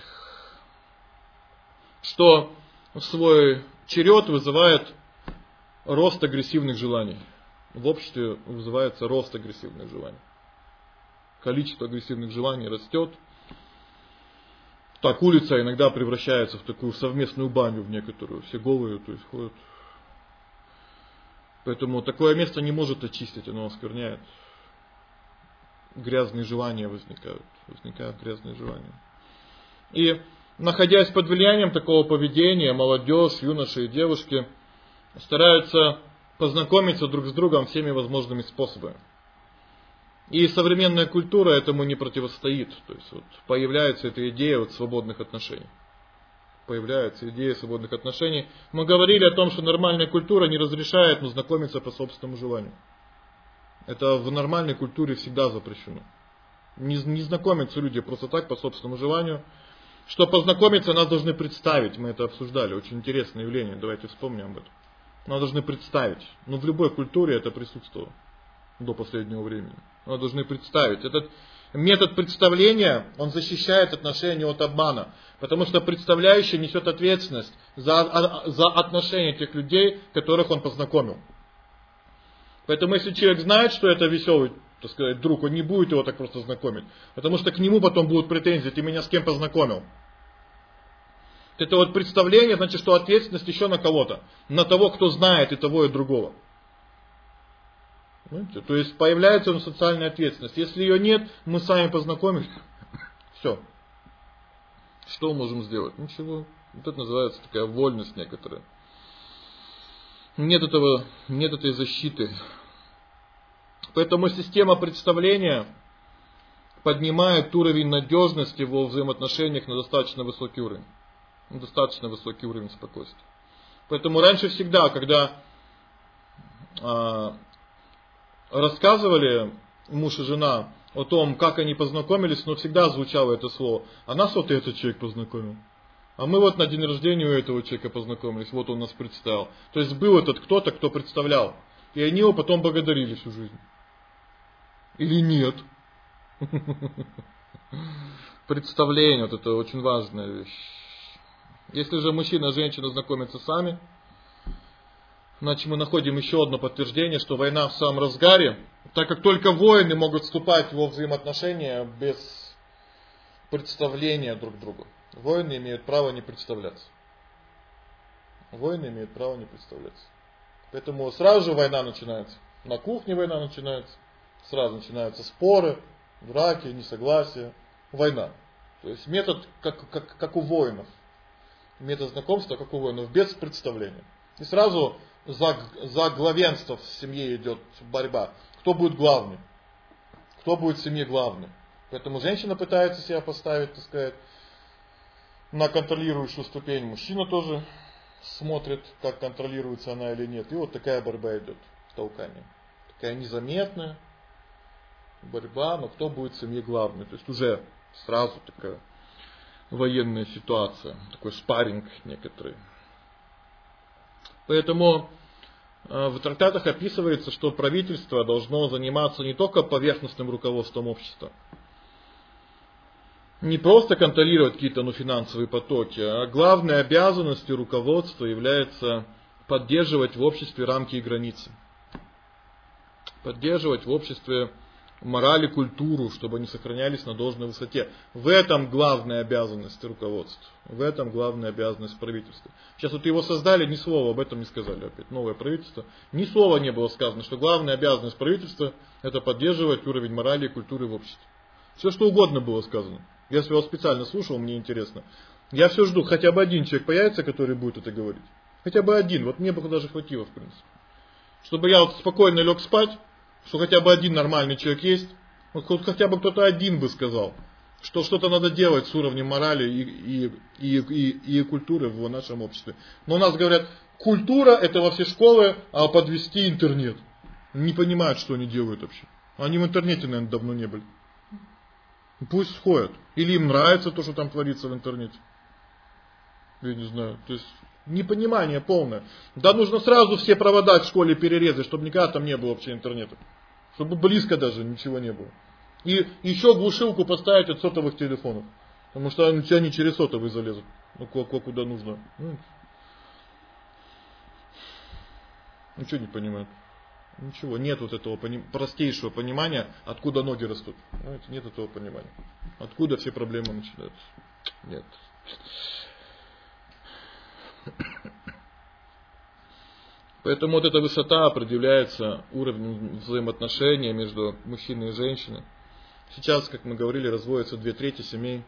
Что в свой черед вызывает рост агрессивных желаний. В обществе вызывается рост агрессивных желаний. Количество агрессивных желаний растет. Так, улица иногда превращается в такую совместную баню в некоторую. Все голые, то есть ходят. Поэтому такое место не может очистить, оно оскверняет. Грязные желания возникают. Возникают грязные желания. И находясь под влиянием такого поведения, молодежь, юноши и девушки стараются познакомиться друг с другом всеми возможными способами. И современная культура этому не противостоит. То есть вот появляется эта идея вот свободных отношений. Появляется идея свободных отношений. Мы говорили о том, что нормальная культура не разрешает ну, знакомиться по собственному желанию. Это в нормальной культуре всегда запрещено. Не, не знакомятся люди просто так по собственному желанию. Что познакомиться, нас должны представить. Мы это обсуждали. Очень интересное явление. Давайте вспомним об этом. Нас должны представить. Но в любой культуре это присутствовало. До последнего времени. Мы должны представить. Этот метод представления, он защищает отношения от обмана. Потому что представляющий несет ответственность за, за отношения тех людей, которых он познакомил. Поэтому если человек знает, что это веселый, так сказать, друг, он не будет его так просто знакомить. Потому что к нему потом будут претензии, ты меня с кем познакомил. Это вот представление, значит, что ответственность еще на кого-то. На того, кто знает и того, и другого. Понимаете? То есть появляется у нас социальная ответственность. Если ее нет, мы сами познакомились. Все. Что мы можем сделать? Ничего. Вот это называется такая вольность некоторая. Нет этого, нет этой защиты. Поэтому система представления поднимает уровень надежности во взаимоотношениях на достаточно высокий уровень. На достаточно высокий уровень спокойствия. Поэтому раньше всегда, когда а, рассказывали муж и жена о том, как они познакомились, но всегда звучало это слово. А нас вот этот человек познакомил. А мы вот на день рождения у этого человека познакомились, вот он нас представил. То есть был этот кто-то, кто представлял. И они его потом благодарили всю жизнь. Или нет? Представление, вот это очень важная вещь. Если же мужчина и женщина знакомятся сами, значит мы находим еще одно подтверждение, что война в самом разгаре, так как только воины могут вступать во взаимоотношения без представления друг другу. Воины имеют право не представляться. Воины имеют право не представляться. Поэтому сразу же война начинается. На кухне война начинается. Сразу начинаются споры, драки, несогласия. Война. То есть метод, как, как, как у воинов. Метод знакомства, как у воинов, без представления. И сразу за, за главенство в семье идет борьба. Кто будет главным? кто будет в семье главным. Поэтому женщина пытается себя поставить, так сказать, на контролирующую ступень. Мужчина тоже смотрит, как контролируется она или нет. И вот такая борьба идет, толкание. Такая незаметная борьба, но кто будет в семье главный. То есть уже сразу такая военная ситуация, такой спарринг некоторый. Поэтому в трактатах описывается, что правительство должно заниматься не только поверхностным руководством общества, не просто контролировать какие-то ну, финансовые потоки, а главной обязанностью руководства является поддерживать в обществе рамки и границы. Поддерживать в обществе мораль и культуру, чтобы они сохранялись на должной высоте. В этом главная обязанность руководства. В этом главная обязанность правительства. Сейчас вот его создали, ни слова об этом не сказали опять. Новое правительство. Ни слова не было сказано, что главная обязанность правительства это поддерживать уровень морали и культуры в обществе. Все что угодно было сказано. Я его специально слушал, мне интересно. Я все жду, хотя бы один человек появится, который будет это говорить. Хотя бы один. Вот мне бы даже хватило, в принципе. Чтобы я вот спокойно лег спать, что хотя бы один нормальный человек есть. Вот хотя бы кто-то один бы сказал, что что-то надо делать с уровнем морали и, и, и, и, и культуры в нашем обществе. Но у нас говорят, культура это во все школы, а подвести интернет. Не понимают, что они делают вообще. Они в интернете, наверное, давно не были. Пусть сходят. Или им нравится то, что там творится в интернете. Я не знаю. То есть непонимание полное. Да нужно сразу все провода в школе перерезать, чтобы никогда там не было вообще интернета. Чтобы близко даже ничего не было. И еще глушилку поставить от сотовых телефонов. Потому что они, они через сотовый залезут. Ну куда нужно. Ничего не понимают. Ничего, нет вот этого поним... простейшего понимания, откуда ноги растут. Знаете, нет этого понимания. Откуда все проблемы начинаются. Нет. Поэтому вот эта высота определяется уровнем взаимоотношения между мужчиной и женщиной. Сейчас, как мы говорили, разводятся две трети семей.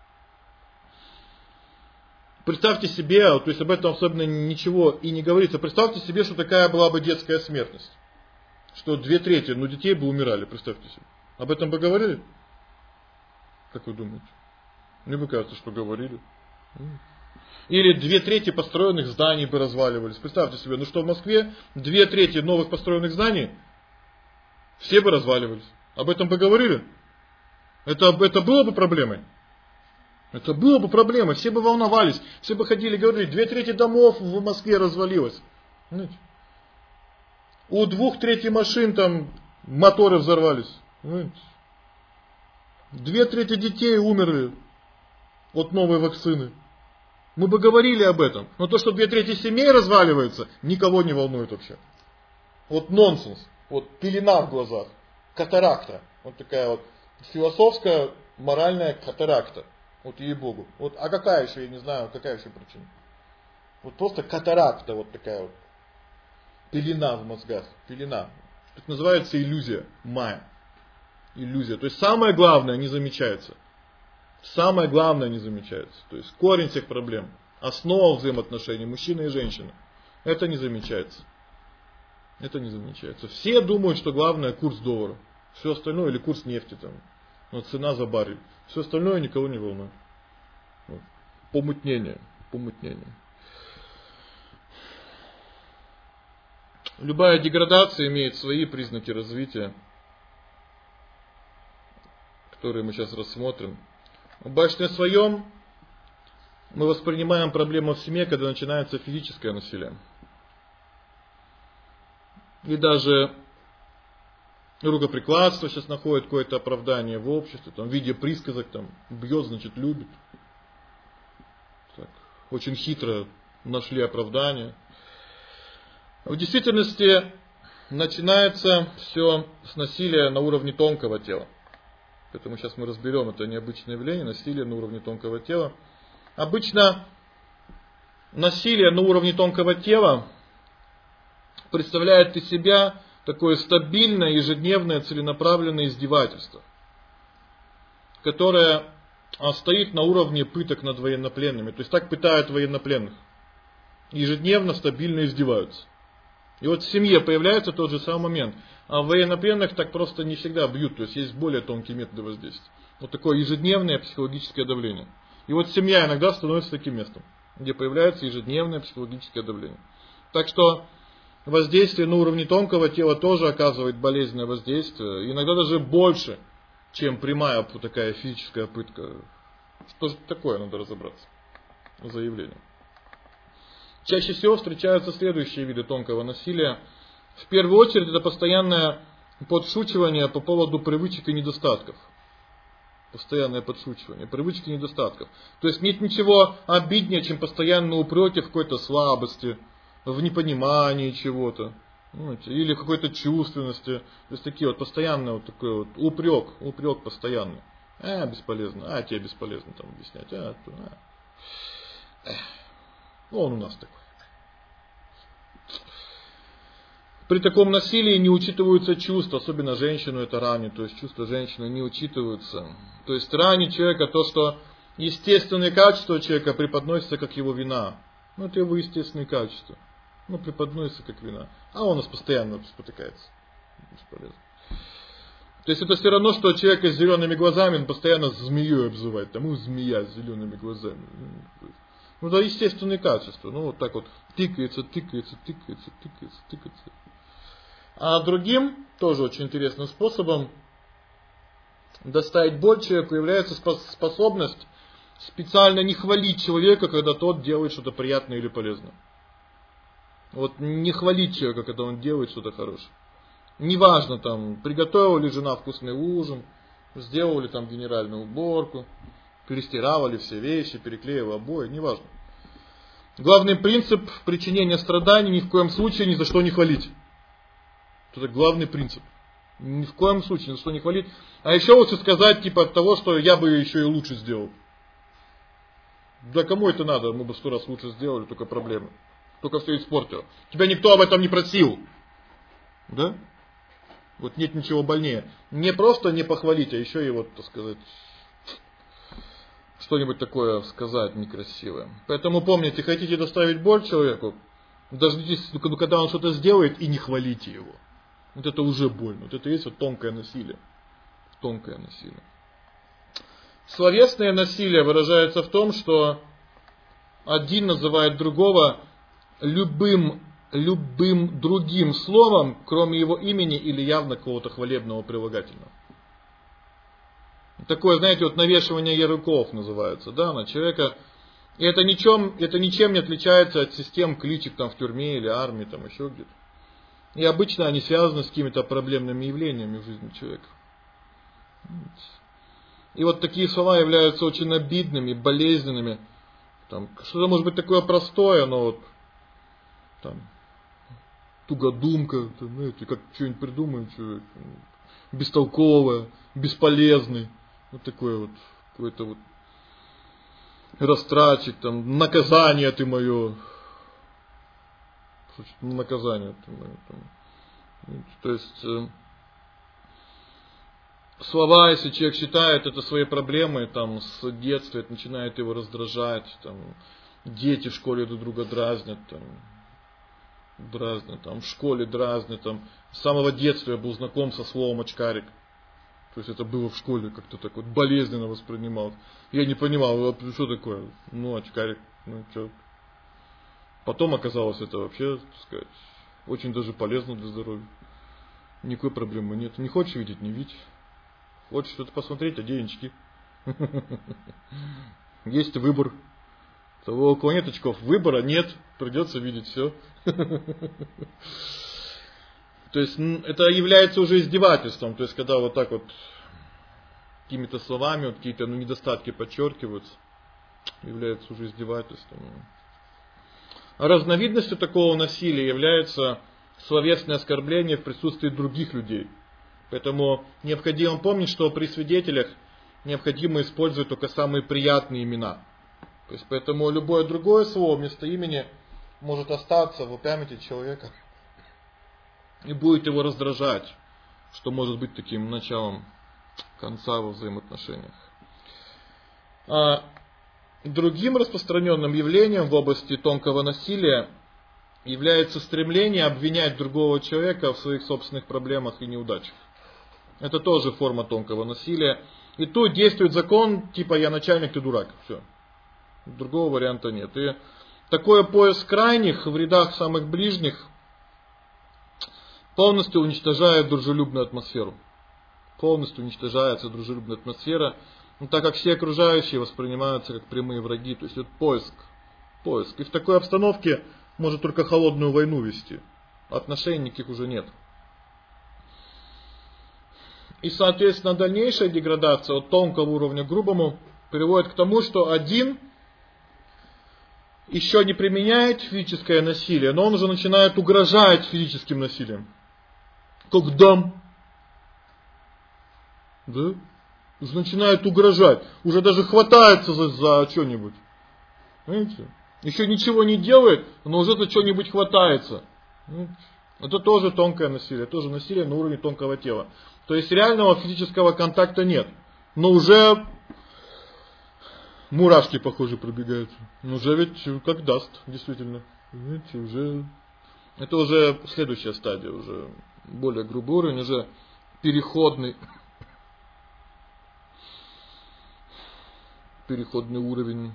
Представьте себе, то есть об этом особенно ничего и не говорится, представьте себе, что такая была бы детская смертность. Что две трети, ну детей бы умирали, представьте себе. Об этом бы говорили? Как вы думаете? Мне бы кажется, что говорили. Или две трети построенных зданий бы разваливались. Представьте себе, ну что в Москве две трети новых построенных зданий, все бы разваливались. Об этом бы говорили? Это, это было бы проблемой? Это было бы проблемой. Все бы волновались, все бы ходили и говорили, две трети домов в Москве развалилось. Знаете? У двух трети машин там моторы взорвались. Знаете? Две трети детей умерли от новой вакцины. Мы бы говорили об этом. Но то, что две трети семей разваливаются, никого не волнует вообще. Вот нонсенс. Вот пелена в глазах. Катаракта. Вот такая вот философская, моральная катаракта. Вот ей-богу. Вот, а какая еще, я не знаю, какая еще причина. Вот просто катаракта вот такая вот. Пелена в мозгах. Пелена. Это называется иллюзия. Майя. Иллюзия. То есть самое главное не замечается. Самое главное не замечается. То есть корень всех проблем. Основа взаимоотношений мужчины и женщины. Это не замечается. Это не замечается. Все думают, что главное курс доллара. Все остальное, или курс нефти там. Вот цена за баррель. Все остальное никого не волнует. Вот. Помутнение. Помутнение. Любая деградация имеет свои признаки развития, которые мы сейчас рассмотрим. В большинстве своем мы воспринимаем проблему в семье, когда начинается физическое насилие. И даже рукоприкладство сейчас находит какое-то оправдание в обществе, там, в виде присказок, там, бьет, значит, любит. Так, очень хитро нашли оправдание. В действительности начинается все с насилия на уровне тонкого тела. Поэтому сейчас мы разберем это необычное явление, насилие на уровне тонкого тела. Обычно насилие на уровне тонкого тела представляет из себя такое стабильное, ежедневное, целенаправленное издевательство, которое стоит на уровне пыток над военнопленными. То есть так пытают военнопленных. Ежедневно, стабильно издеваются. И вот в семье появляется тот же самый момент. А военнопленных так просто не всегда бьют, то есть есть более тонкие методы воздействия. Вот такое ежедневное психологическое давление. И вот семья иногда становится таким местом, где появляется ежедневное психологическое давление. Так что воздействие на уровне тонкого тела тоже оказывает болезненное воздействие, иногда даже больше, чем прямая такая физическая пытка. Что же такое, надо разобраться. Заявление. Чаще всего встречаются следующие виды тонкого насилия. В первую очередь это постоянное подшучивание по поводу привычек и недостатков. Постоянное подшучивание, привычки и недостатков. То есть нет ничего обиднее, чем постоянные упреки в какой-то слабости, в непонимании чего-то, или в какой-то чувственности. То есть такие вот постоянные вот такой вот упрек, упрек постоянный. А, бесполезно, а, тебе бесполезно там объяснять. А, а. Ну, он у нас такой. При таком насилии не учитываются чувства, особенно женщину это ранит, то есть чувства женщины не учитываются. То есть ранит человека то, что естественные качества человека преподносятся как его вина. Ну, это его естественные качества. Ну, преподносится как вина. А он у нас постоянно спотыкается. Бесполезно. То есть это все равно, что человека с зелеными глазами он постоянно змеей обзывает. Тому змея с зелеными глазами. Ну, да, естественные качества. Ну, вот так вот тыкается, тыкается, тыкается, тыкается, тыкается. А другим, тоже очень интересным способом доставить боль человеку является способность специально не хвалить человека, когда тот делает что-то приятное или полезное. Вот не хвалить человека, когда он делает что-то хорошее. Неважно, там, приготовила ли жена вкусный ужин, сделала ли там генеральную уборку, перестирала ли все вещи, переклеила обои, неважно. Главный принцип причинения страданий ни в коем случае ни за что не хвалить. Это главный принцип. Ни в коем случае ни за что не хвалить. А еще лучше сказать типа того, что я бы еще и лучше сделал. Да кому это надо? Мы бы сто раз лучше сделали, только проблемы. Только все испортило. Тебя никто об этом не просил. Да? Вот нет ничего больнее. Не просто не похвалить, а еще и вот, так сказать, что-нибудь такое сказать некрасивое. Поэтому помните, хотите доставить боль человеку, дождитесь, когда он что-то сделает, и не хвалите его. Вот это уже больно. Вот это и есть вот тонкое насилие. Тонкое насилие. Словесное насилие выражается в том, что один называет другого любым, любым другим словом, кроме его имени или явно какого-то хвалебного прилагательного. Такое, знаете, вот навешивание ярлыков называется, да, на человека. И это ничем, это ничем не отличается от систем кличек там в тюрьме или армии, там еще где-то. И обычно они связаны с какими-то проблемными явлениями в жизни человека. И вот такие слова являются очень обидными, болезненными. Там, что-то может быть такое простое, но вот там тугодумка, там, знаете, как что-нибудь придумаем, человек, бестолковое, бесполезный. Вот такой вот какой-то вот растратчик, там, наказание ты мое. Наказание ты мое. Там. То есть э, слова, если человек считает это своей проблемой, там, с детства, это начинает его раздражать, там, дети в школе друг друга дразнят, там, дразнят, там, в школе дразнят, там, с самого детства я был знаком со словом очкарик. То есть это было в школе как-то так вот болезненно воспринимал. Я не понимал, что такое. Ну, очкарик, ну что. Потом оказалось это вообще, так сказать, очень даже полезно для здоровья. Никакой проблемы нет. Не хочешь видеть, не видь. Хочешь что-то посмотреть, одень очки. Есть выбор. Того, у кого нет очков, выбора нет. Придется видеть все. То есть это является уже издевательством. То есть когда вот так вот какими-то словами вот какие-то ну, недостатки подчеркиваются, является уже издевательством. Разновидностью такого насилия является словесное оскорбление в присутствии других людей. Поэтому необходимо помнить, что при свидетелях необходимо использовать только самые приятные имена. То есть поэтому любое другое слово вместо имени может остаться в памяти человека и будет его раздражать, что может быть таким началом конца во взаимоотношениях. А другим распространенным явлением в области тонкого насилия является стремление обвинять другого человека в своих собственных проблемах и неудачах. Это тоже форма тонкого насилия. И тут действует закон, типа я начальник, ты дурак. Все. Другого варианта нет. И такой поиск крайних в рядах самых ближних полностью уничтожает дружелюбную атмосферу. Полностью уничтожается дружелюбная атмосфера, ну, так как все окружающие воспринимаются как прямые враги. То есть это поиск. Поиск. И в такой обстановке может только холодную войну вести. Отношений никаких уже нет. И, соответственно, дальнейшая деградация от тонкого уровня к грубому приводит к тому, что один еще не применяет физическое насилие, но он уже начинает угрожать физическим насилием. Как дам. Да? Уже начинает угрожать. Уже даже хватается за, за что-нибудь. Понимаете? Еще ничего не делает, но уже за что-нибудь хватается. Это тоже тонкое насилие. Тоже насилие на уровне тонкого тела. То есть реального физического контакта нет. Но уже мурашки, похоже, пробегают. Но уже ведь как даст, действительно. Видите, уже... Это уже следующая стадия. Уже более грубый уровень, уже переходный. Переходный уровень.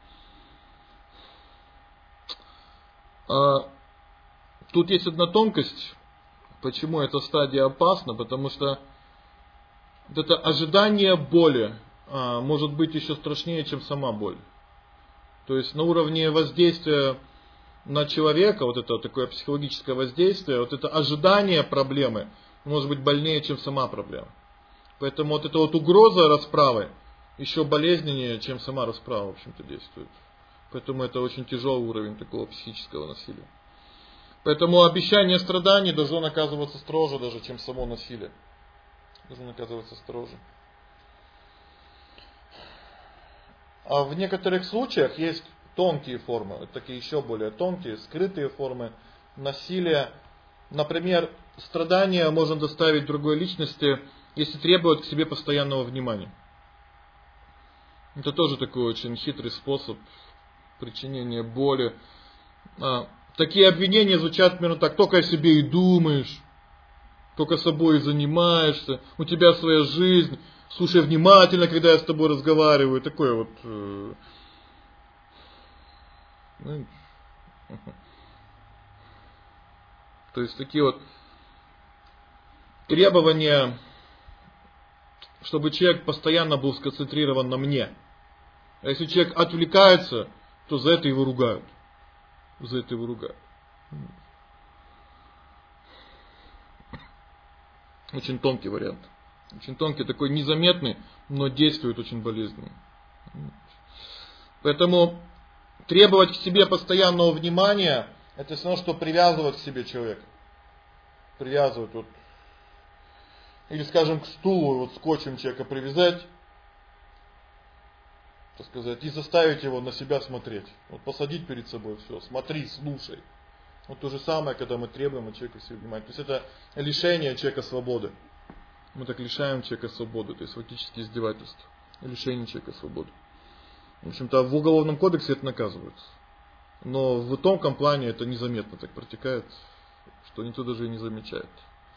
А тут есть одна тонкость. Почему эта стадия опасна? Потому что вот это ожидание боли а, может быть еще страшнее, чем сама боль. То есть на уровне воздействия на человека, вот это такое психологическое воздействие, вот это ожидание проблемы может быть больнее, чем сама проблема. Поэтому вот эта вот угроза расправы еще болезненнее, чем сама расправа, в общем-то, действует. Поэтому это очень тяжелый уровень такого психического насилия. Поэтому обещание страданий должно наказываться строже даже, чем само насилие. Должно наказываться строже. А в некоторых случаях есть тонкие формы, такие еще более тонкие, скрытые формы насилия. Например, страдания можно доставить другой личности, если требует к себе постоянного внимания. Это тоже такой очень хитрый способ причинения боли. Такие обвинения звучат примерно так: только о себе и думаешь, только собой и занимаешься, у тебя своя жизнь, слушай внимательно, когда я с тобой разговариваю. Такое вот... То есть такие вот требования, чтобы человек постоянно был сконцентрирован на мне. А если человек отвлекается, то за это его ругают. За это его ругают. Очень тонкий вариант. Очень тонкий, такой незаметный, но действует очень болезненно. Поэтому требовать к себе постоянного внимания, это все равно, что привязывать к себе человека. Привязывать вот. Или, скажем, к стулу вот скотчем человека привязать, так сказать, и заставить его на себя смотреть. Вот посадить перед собой, все, смотри, слушай. Вот то же самое, когда мы требуем от человека себе внимания. То есть это лишение человека свободы. Мы так лишаем человека свободы, то есть фактически издевательство. Лишение человека свободы. В общем-то, в Уголовном кодексе это наказывается. Но в тонком плане это незаметно так протекает, что никто даже и не замечает.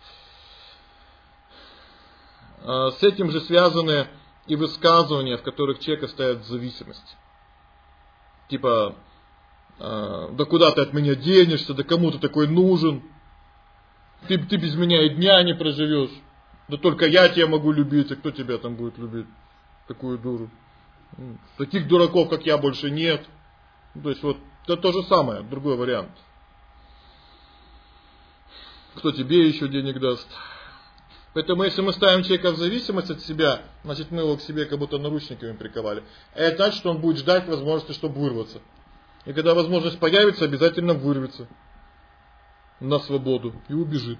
С этим же связаны и высказывания, в которых человека ставят в зависимость. Типа, да куда ты от меня денешься, да кому ты такой нужен, ты, ты без меня и дня не проживешь, да только я тебя могу любить, а кто тебя там будет любить, такую дуру. Таких дураков, как я, больше нет. То есть вот это то же самое, другой вариант. Кто тебе еще денег даст? Поэтому если мы ставим человека в зависимость от себя, значит мы его к себе как будто наручниками приковали. Это значит, что он будет ждать возможности, чтобы вырваться. И когда возможность появится, обязательно вырвется на свободу и убежит.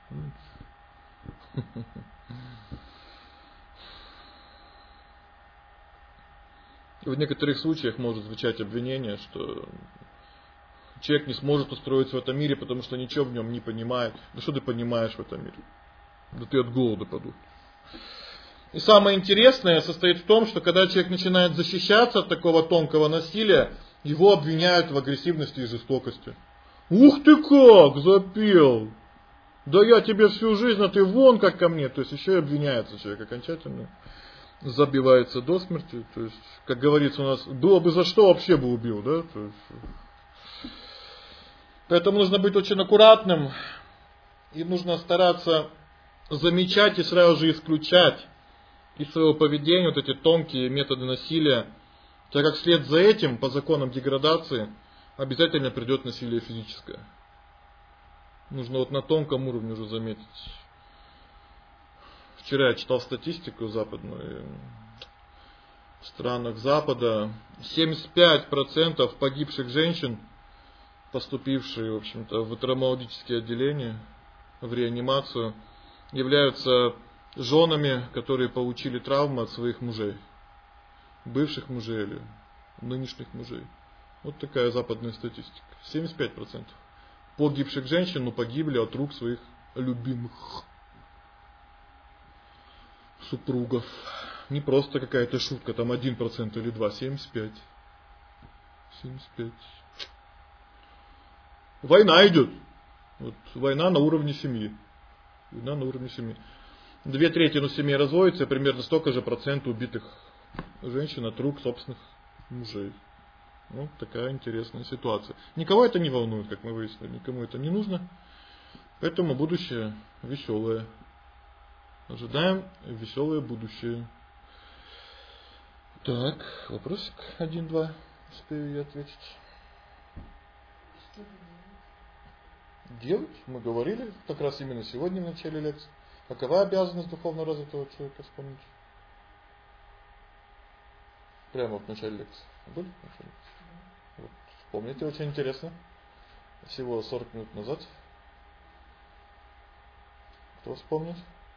В некоторых случаях может звучать обвинение, что человек не сможет устроиться в этом мире, потому что ничего в нем не понимает. Да что ты понимаешь в этом мире? Да ты от голода падут. И самое интересное состоит в том, что когда человек начинает защищаться от такого тонкого насилия, его обвиняют в агрессивности и жестокости. Ух ты как, запел! Да я тебе всю жизнь, а ты вон как ко мне. То есть еще и обвиняется человек окончательно. Забивается до смерти. То есть, как говорится у нас, было бы за что, вообще бы убил. Да? То есть, поэтому нужно быть очень аккуратным. И нужно стараться замечать и сразу же исключать из своего поведения вот эти тонкие методы насилия. Так как вслед за этим, по законам деградации, обязательно придет насилие физическое. Нужно вот на тонком уровне уже заметить. Вчера я читал статистику западную. В странах Запада семьдесят пять процентов погибших женщин, поступившие, в общем-то, в травматологические отделения, в реанимацию, являются женами, которые получили травмы от своих мужей. Бывших мужей или нынешних мужей. Вот такая западная статистика. семьдесят пять процентов погибших женщин, но погибли от рук своих любимых супругов. Не просто какая-то шутка, там один процент или два, семьдесят пять. семьдесят пять. Война идет. Вот, война на уровне семьи. Война на уровне семьи. Две трети на семье разводится, и примерно столько же процентов убитых женщин от рук собственных мужей. Вот такая интересная ситуация. Никого это не волнует, как мы выяснили. Никому это не нужно. Поэтому будущее веселое. Ожидаем веселое будущее. Так, вопросик один-два. Успею я ответить. Что делать? Делать? Мы говорили как раз именно сегодня в начале лекции. Какова обязанность духовно развитого человека, вспомните? Прямо в начале лекции. Были в начале лекции? Вот, вспомните, очень интересно. Всего сорок минут назад. Кто вспомнит?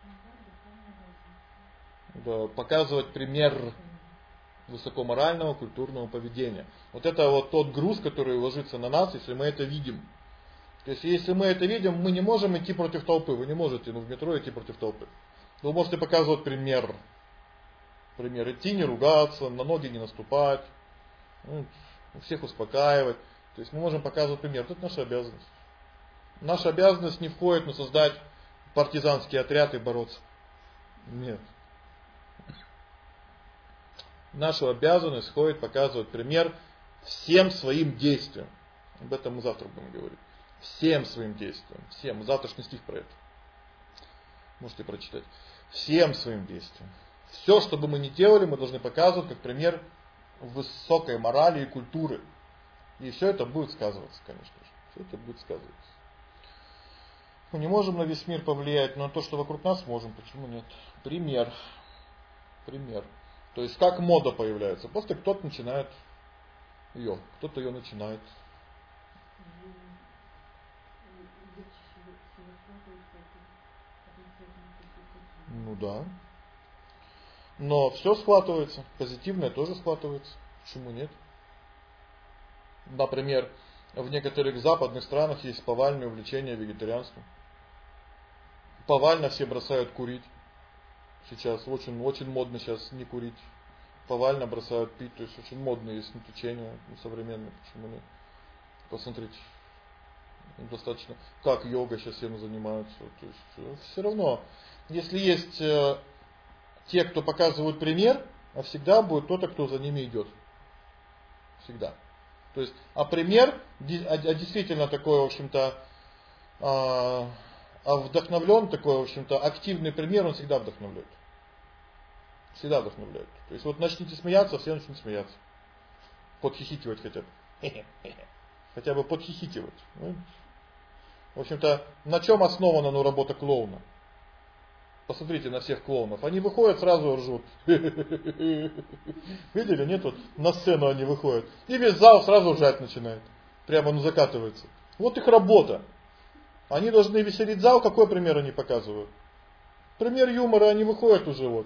Да, показывать пример высокоморального культурного поведения. Вот это вот тот груз, который ложится на нас, если мы это видим. То есть, если мы это видим, мы не можем идти против толпы. Вы не можете ну, в метро идти против толпы. Вы можете показывать пример. Пример. Идти, не ругаться, на ноги не наступать. Ну, всех успокаивать. То есть, мы можем показывать пример. Это наша обязанность. Наша обязанность не входит на создать партизанский отряд и бороться. Нет. Нашу обязанность входит показывать пример всем своим действиям. Об этом мы завтра будем говорить. Всем своим действиям. Всем. Завтрашний стих про это. Можете прочитать. Всем своим действиям. Все, что бы мы ни делали, мы должны показывать как пример высокой морали и культуры. И все это будет сказываться, конечно же. Все это будет сказываться. Мы не можем на весь мир повлиять, но на то, что вокруг нас, можем. Почему нет? Пример. Пример. То есть, как мода появляется? Просто кто-то начинает ее, кто-то ее начинает. Ну да. Но все схватывается. Позитивное тоже схватывается. Почему нет? Например, в некоторых западных странах есть повальное увлечение вегетарианством. Повально все бросают курить. Сейчас очень, очень модно сейчас не курить. Повально бросают пить. То есть очень модно есть течение современное. Почему нет? Посмотрите. Достаточно. Как йога сейчас всем занимаются. То есть все равно. Если есть э, те, кто показывают пример, а всегда будет кто-то, кто за ними идет. Всегда. То есть, а пример, а действительно такой, в общем-то, а, а вдохновлен, такой, в общем-то, активный пример, он всегда вдохновляет. Всегда вдохновляет. То есть, вот начните смеяться, все начнут смеяться. Подхихикивать хотя бы. Хотя бы подхихикивать. В общем-то, на чем основана ну, работа клоуна? Посмотрите на всех клоунов. Они выходят, сразу ржут. Видели, нет? Вот на сцену они выходят. И весь зал сразу ржать начинает. Прямо ну закатывается. Вот их работа. Они должны веселить зал. Какой пример они показывают? Пример юмора, они выходят уже вот.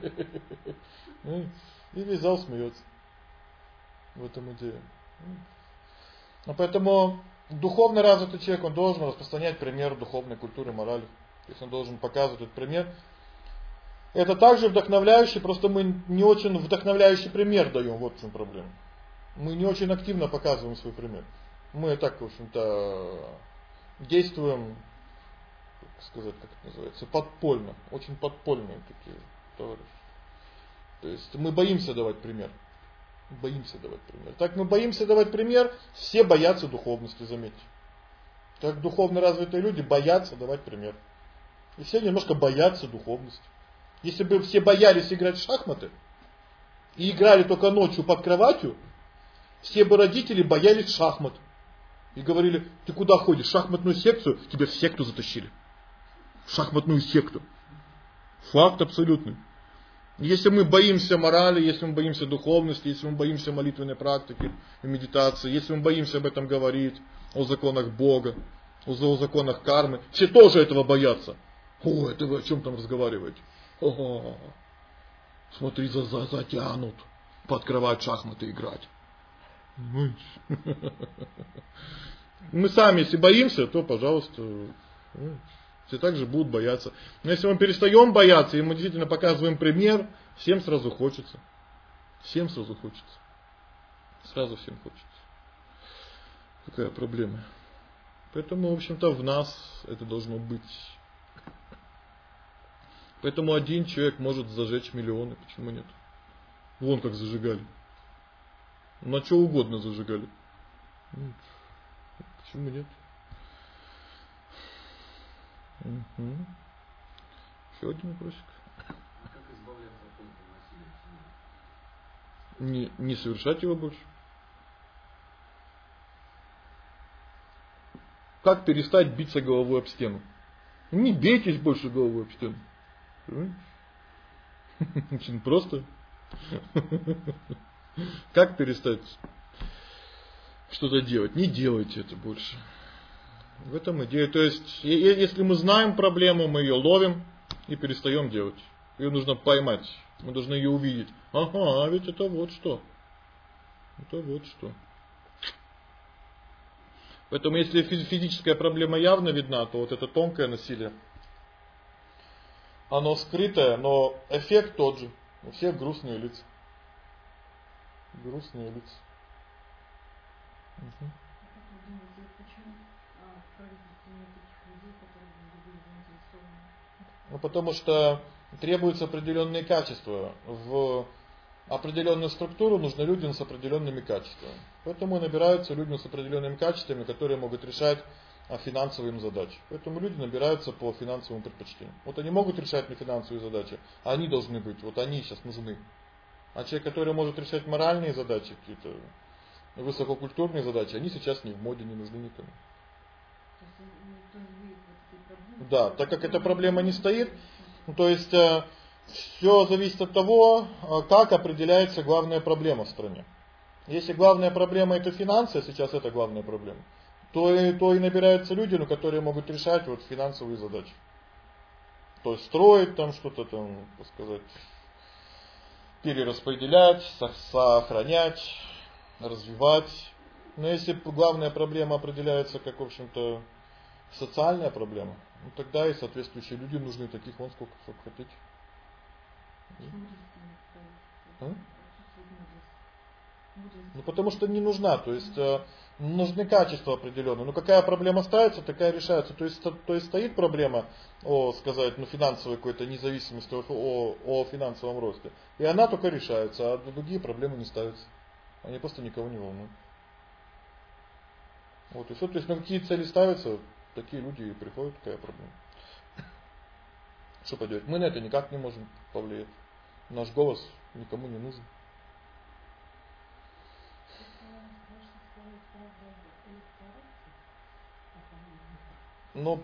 И весь зал смеется. В этом идея. Но поэтому духовно развитый человек, он должен распространять пример духовной культуры, морали. То есть он должен показывать этот пример. Это также вдохновляющий, просто мы не очень вдохновляющий пример даем. Вот в чем проблема. Мы не очень активно показываем свой пример. Мы так, в общем-то, действуем, как сказать, как это называется, подпольно, очень подпольные такие товарищи. То есть мы боимся давать пример. Боимся давать пример. Так мы боимся давать пример, все боятся духовности, заметьте. Так духовно развитые люди боятся давать пример. И все немножко боятся духовности. Если бы все боялись играть в шахматы и играли только ночью под кроватью, все бы родители боялись шахмат. И говорили: ты куда ходишь? В шахматную секцию? Тебя в секту затащили. В шахматную секту. Факт абсолютный. Если мы боимся морали, если мы боимся духовности, если мы боимся молитвенной практики и медитации, если мы боимся об этом говорить, о законах Бога, о законах кармы, все тоже этого боятся. О, это вы о чем там разговариваете? О, смотри, за, за, затянут под кровать шахматы играть. Мы сами, если боимся, то, пожалуйста, все также будут бояться. Но если мы перестаем бояться, и мы действительно показываем пример, всем сразу хочется. Всем сразу хочется. Сразу всем хочется. Какая проблема? Поэтому, в общем-то, в нас это должно быть. Поэтому один человек может зажечь миллионы. Почему нет? Вон как зажигали. На что угодно зажигали. Почему нет? Угу. Еще один вопросик. А как избавляться от тонкого насилия? Не, не совершать его больше. Как перестать биться головой об стену? Не бейтесь больше головой об стену. Очень просто. Как перестать что-то делать? Не делайте это больше. В этом идея. То есть, если мы знаем проблему, мы ее ловим и перестаем делать. Ее нужно поймать. Мы должны ее увидеть. Ага, а ведь это вот что. Это вот что. Поэтому, если физическая проблема явно видна, то вот это тонкое насилие, оно скрытое, но эффект тот же. У всех грустные лица. Грустные лица. Угу. Ну, потому что требуются определенные качества. В определенную структуру нужны люди с определенными качествами. Поэтому и набираются люди с определенными качествами, которые могут решать финансовые задачи. Поэтому люди набираются по финансовым предпочтениям. Вот они могут решать на финансовые задачи, а они должны быть. Вот они сейчас нужны. А человек, который может решать моральные задачи, какие-то высококультурные задачи, они сейчас не в моде, не нужны никому. Да, так как эта проблема не стоит, то есть э, все зависит от того, как определяется главная проблема в стране. Если главная проблема это финансы, а сейчас это главная проблема, то и, то и набираются люди, ну, которые могут решать вот финансовые задачи. То есть строить там что-то там, так сказать, перераспределять, сохранять, развивать. Но если главная проблема определяется как, в общем-то, социальная проблема, ну, тогда и соответствующие люди нужны, таких вон сколько, сколько хотите. А? Ну потому что не нужна, то есть э, нужны качества определенные. Ну какая проблема ставится, такая решается. То есть, то, то есть стоит проблема о, сказать, ну, финансовой какой-то независимости, о, о финансовом росте. И она только решается, а другие проблемы не ставятся. Они просто никого не волнуют. Вот и все. То есть на какие цели ставятся, такие люди и приходят, какая проблема. Что поделать? Мы на это никак не можем повлиять. Наш голос никому не нужен. Но,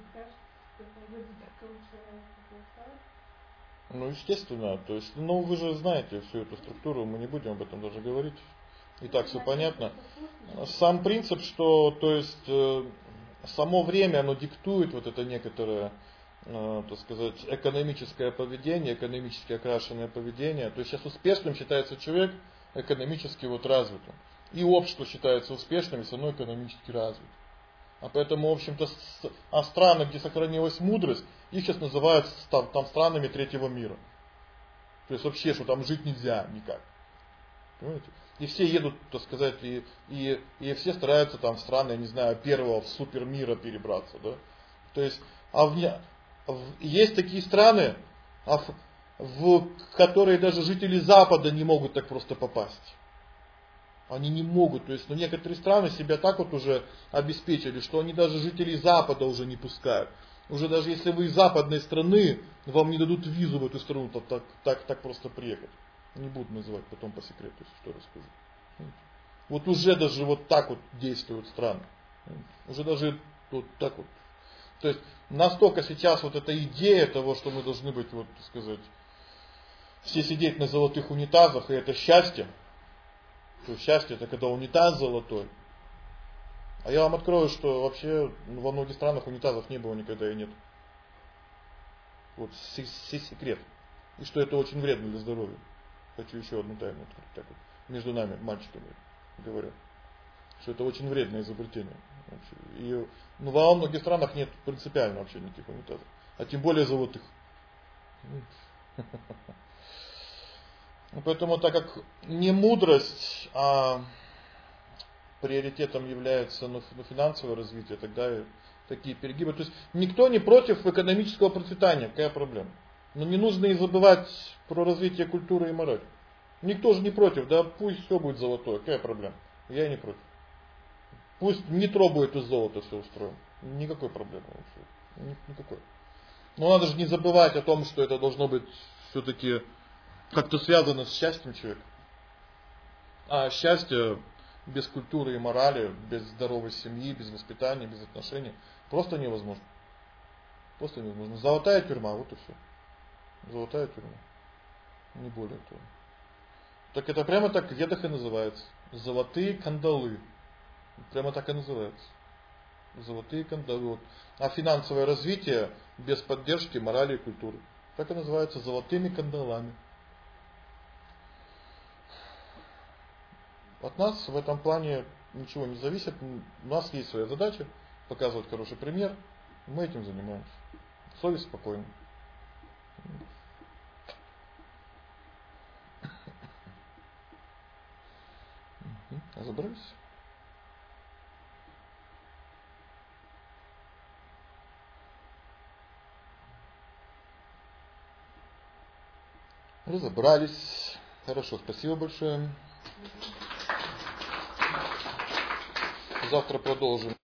ну, естественно, то есть, ну, вы же знаете всю эту структуру, мы не будем об этом даже говорить. И так все понятно. Сам принцип, что, то есть, э, само время, оно диктует вот это некоторое, э, так сказать, экономическое поведение, экономически окрашенное поведение. То есть, сейчас успешным считается человек экономически вот развитым. И общество считается успешным, если оно экономически развито. А поэтому, в общем-то, а страны, где сохранилась мудрость, их сейчас называют там, там странами третьего мира. То есть вообще, что там жить нельзя никак. Понимаете? И все едут, так сказать, и, и, и все стараются там в страны, я не знаю, первого в супер мира перебраться. Да? То есть, а в, в, есть такие страны, а в, в которые даже жители Запада не могут так просто попасть. Они не могут. То есть, ну, некоторые страны себя так вот уже обеспечили, что они даже жителей Запада уже не пускают. Уже даже если вы из западной страны, вам не дадут визу в эту страну, то так, так, так просто приехать. Не буду называть потом по секрету, если что расскажу. Вот уже даже вот так вот действуют страны. Уже даже вот так вот. То есть настолько сейчас вот эта идея того, что мы должны быть, вот так сказать, все сидеть на золотых унитазах, и это счастье. То есть счастье это когда унитаз золотой. А я вам открою, что вообще во многих странах унитазов не было никогда и нет. Вот все секрет. И что это очень вредно для здоровья. Хочу еще одну тайну открыть. Так вот, между нами, мальчиками, говорю. Что это очень вредное изобретение. И ну, во многих странах нет принципиально вообще никаких унитазов. А тем более золотых. Поэтому, так как не мудрость, а приоритетом является ну, финансовое развитие, тогда такие перегибы. То есть никто не против экономического процветания, какая проблема? Но не нужно и забывать про развитие культуры и морали. Никто же не против, да пусть все будет золотое, какая проблема? Я не против. Пусть метро будет из золота все устроено. Никакой проблемы вообще. Никакой. Но надо же не забывать о том, что это должно быть все-таки как-то связано с счастьем человека. А счастье без культуры и морали, без здоровой семьи, без воспитания, без отношений просто невозможно. Просто невозможно. Золотая тюрьма, вот и все. Золотая тюрьма. Не более того. Так это прямо так в ведах и называется. Золотые кандалы. Прямо так и называется. Золотые кандалы. Вот. А финансовое развитие без поддержки морали и культуры. Так и называется золотыми кандалами. От нас в этом плане ничего не зависит. У нас есть своя задача показывать хороший пример. Мы этим занимаемся. Совесть спокойна. Разобрались? Разобрались. Хорошо, спасибо большое. Завтра продолжим.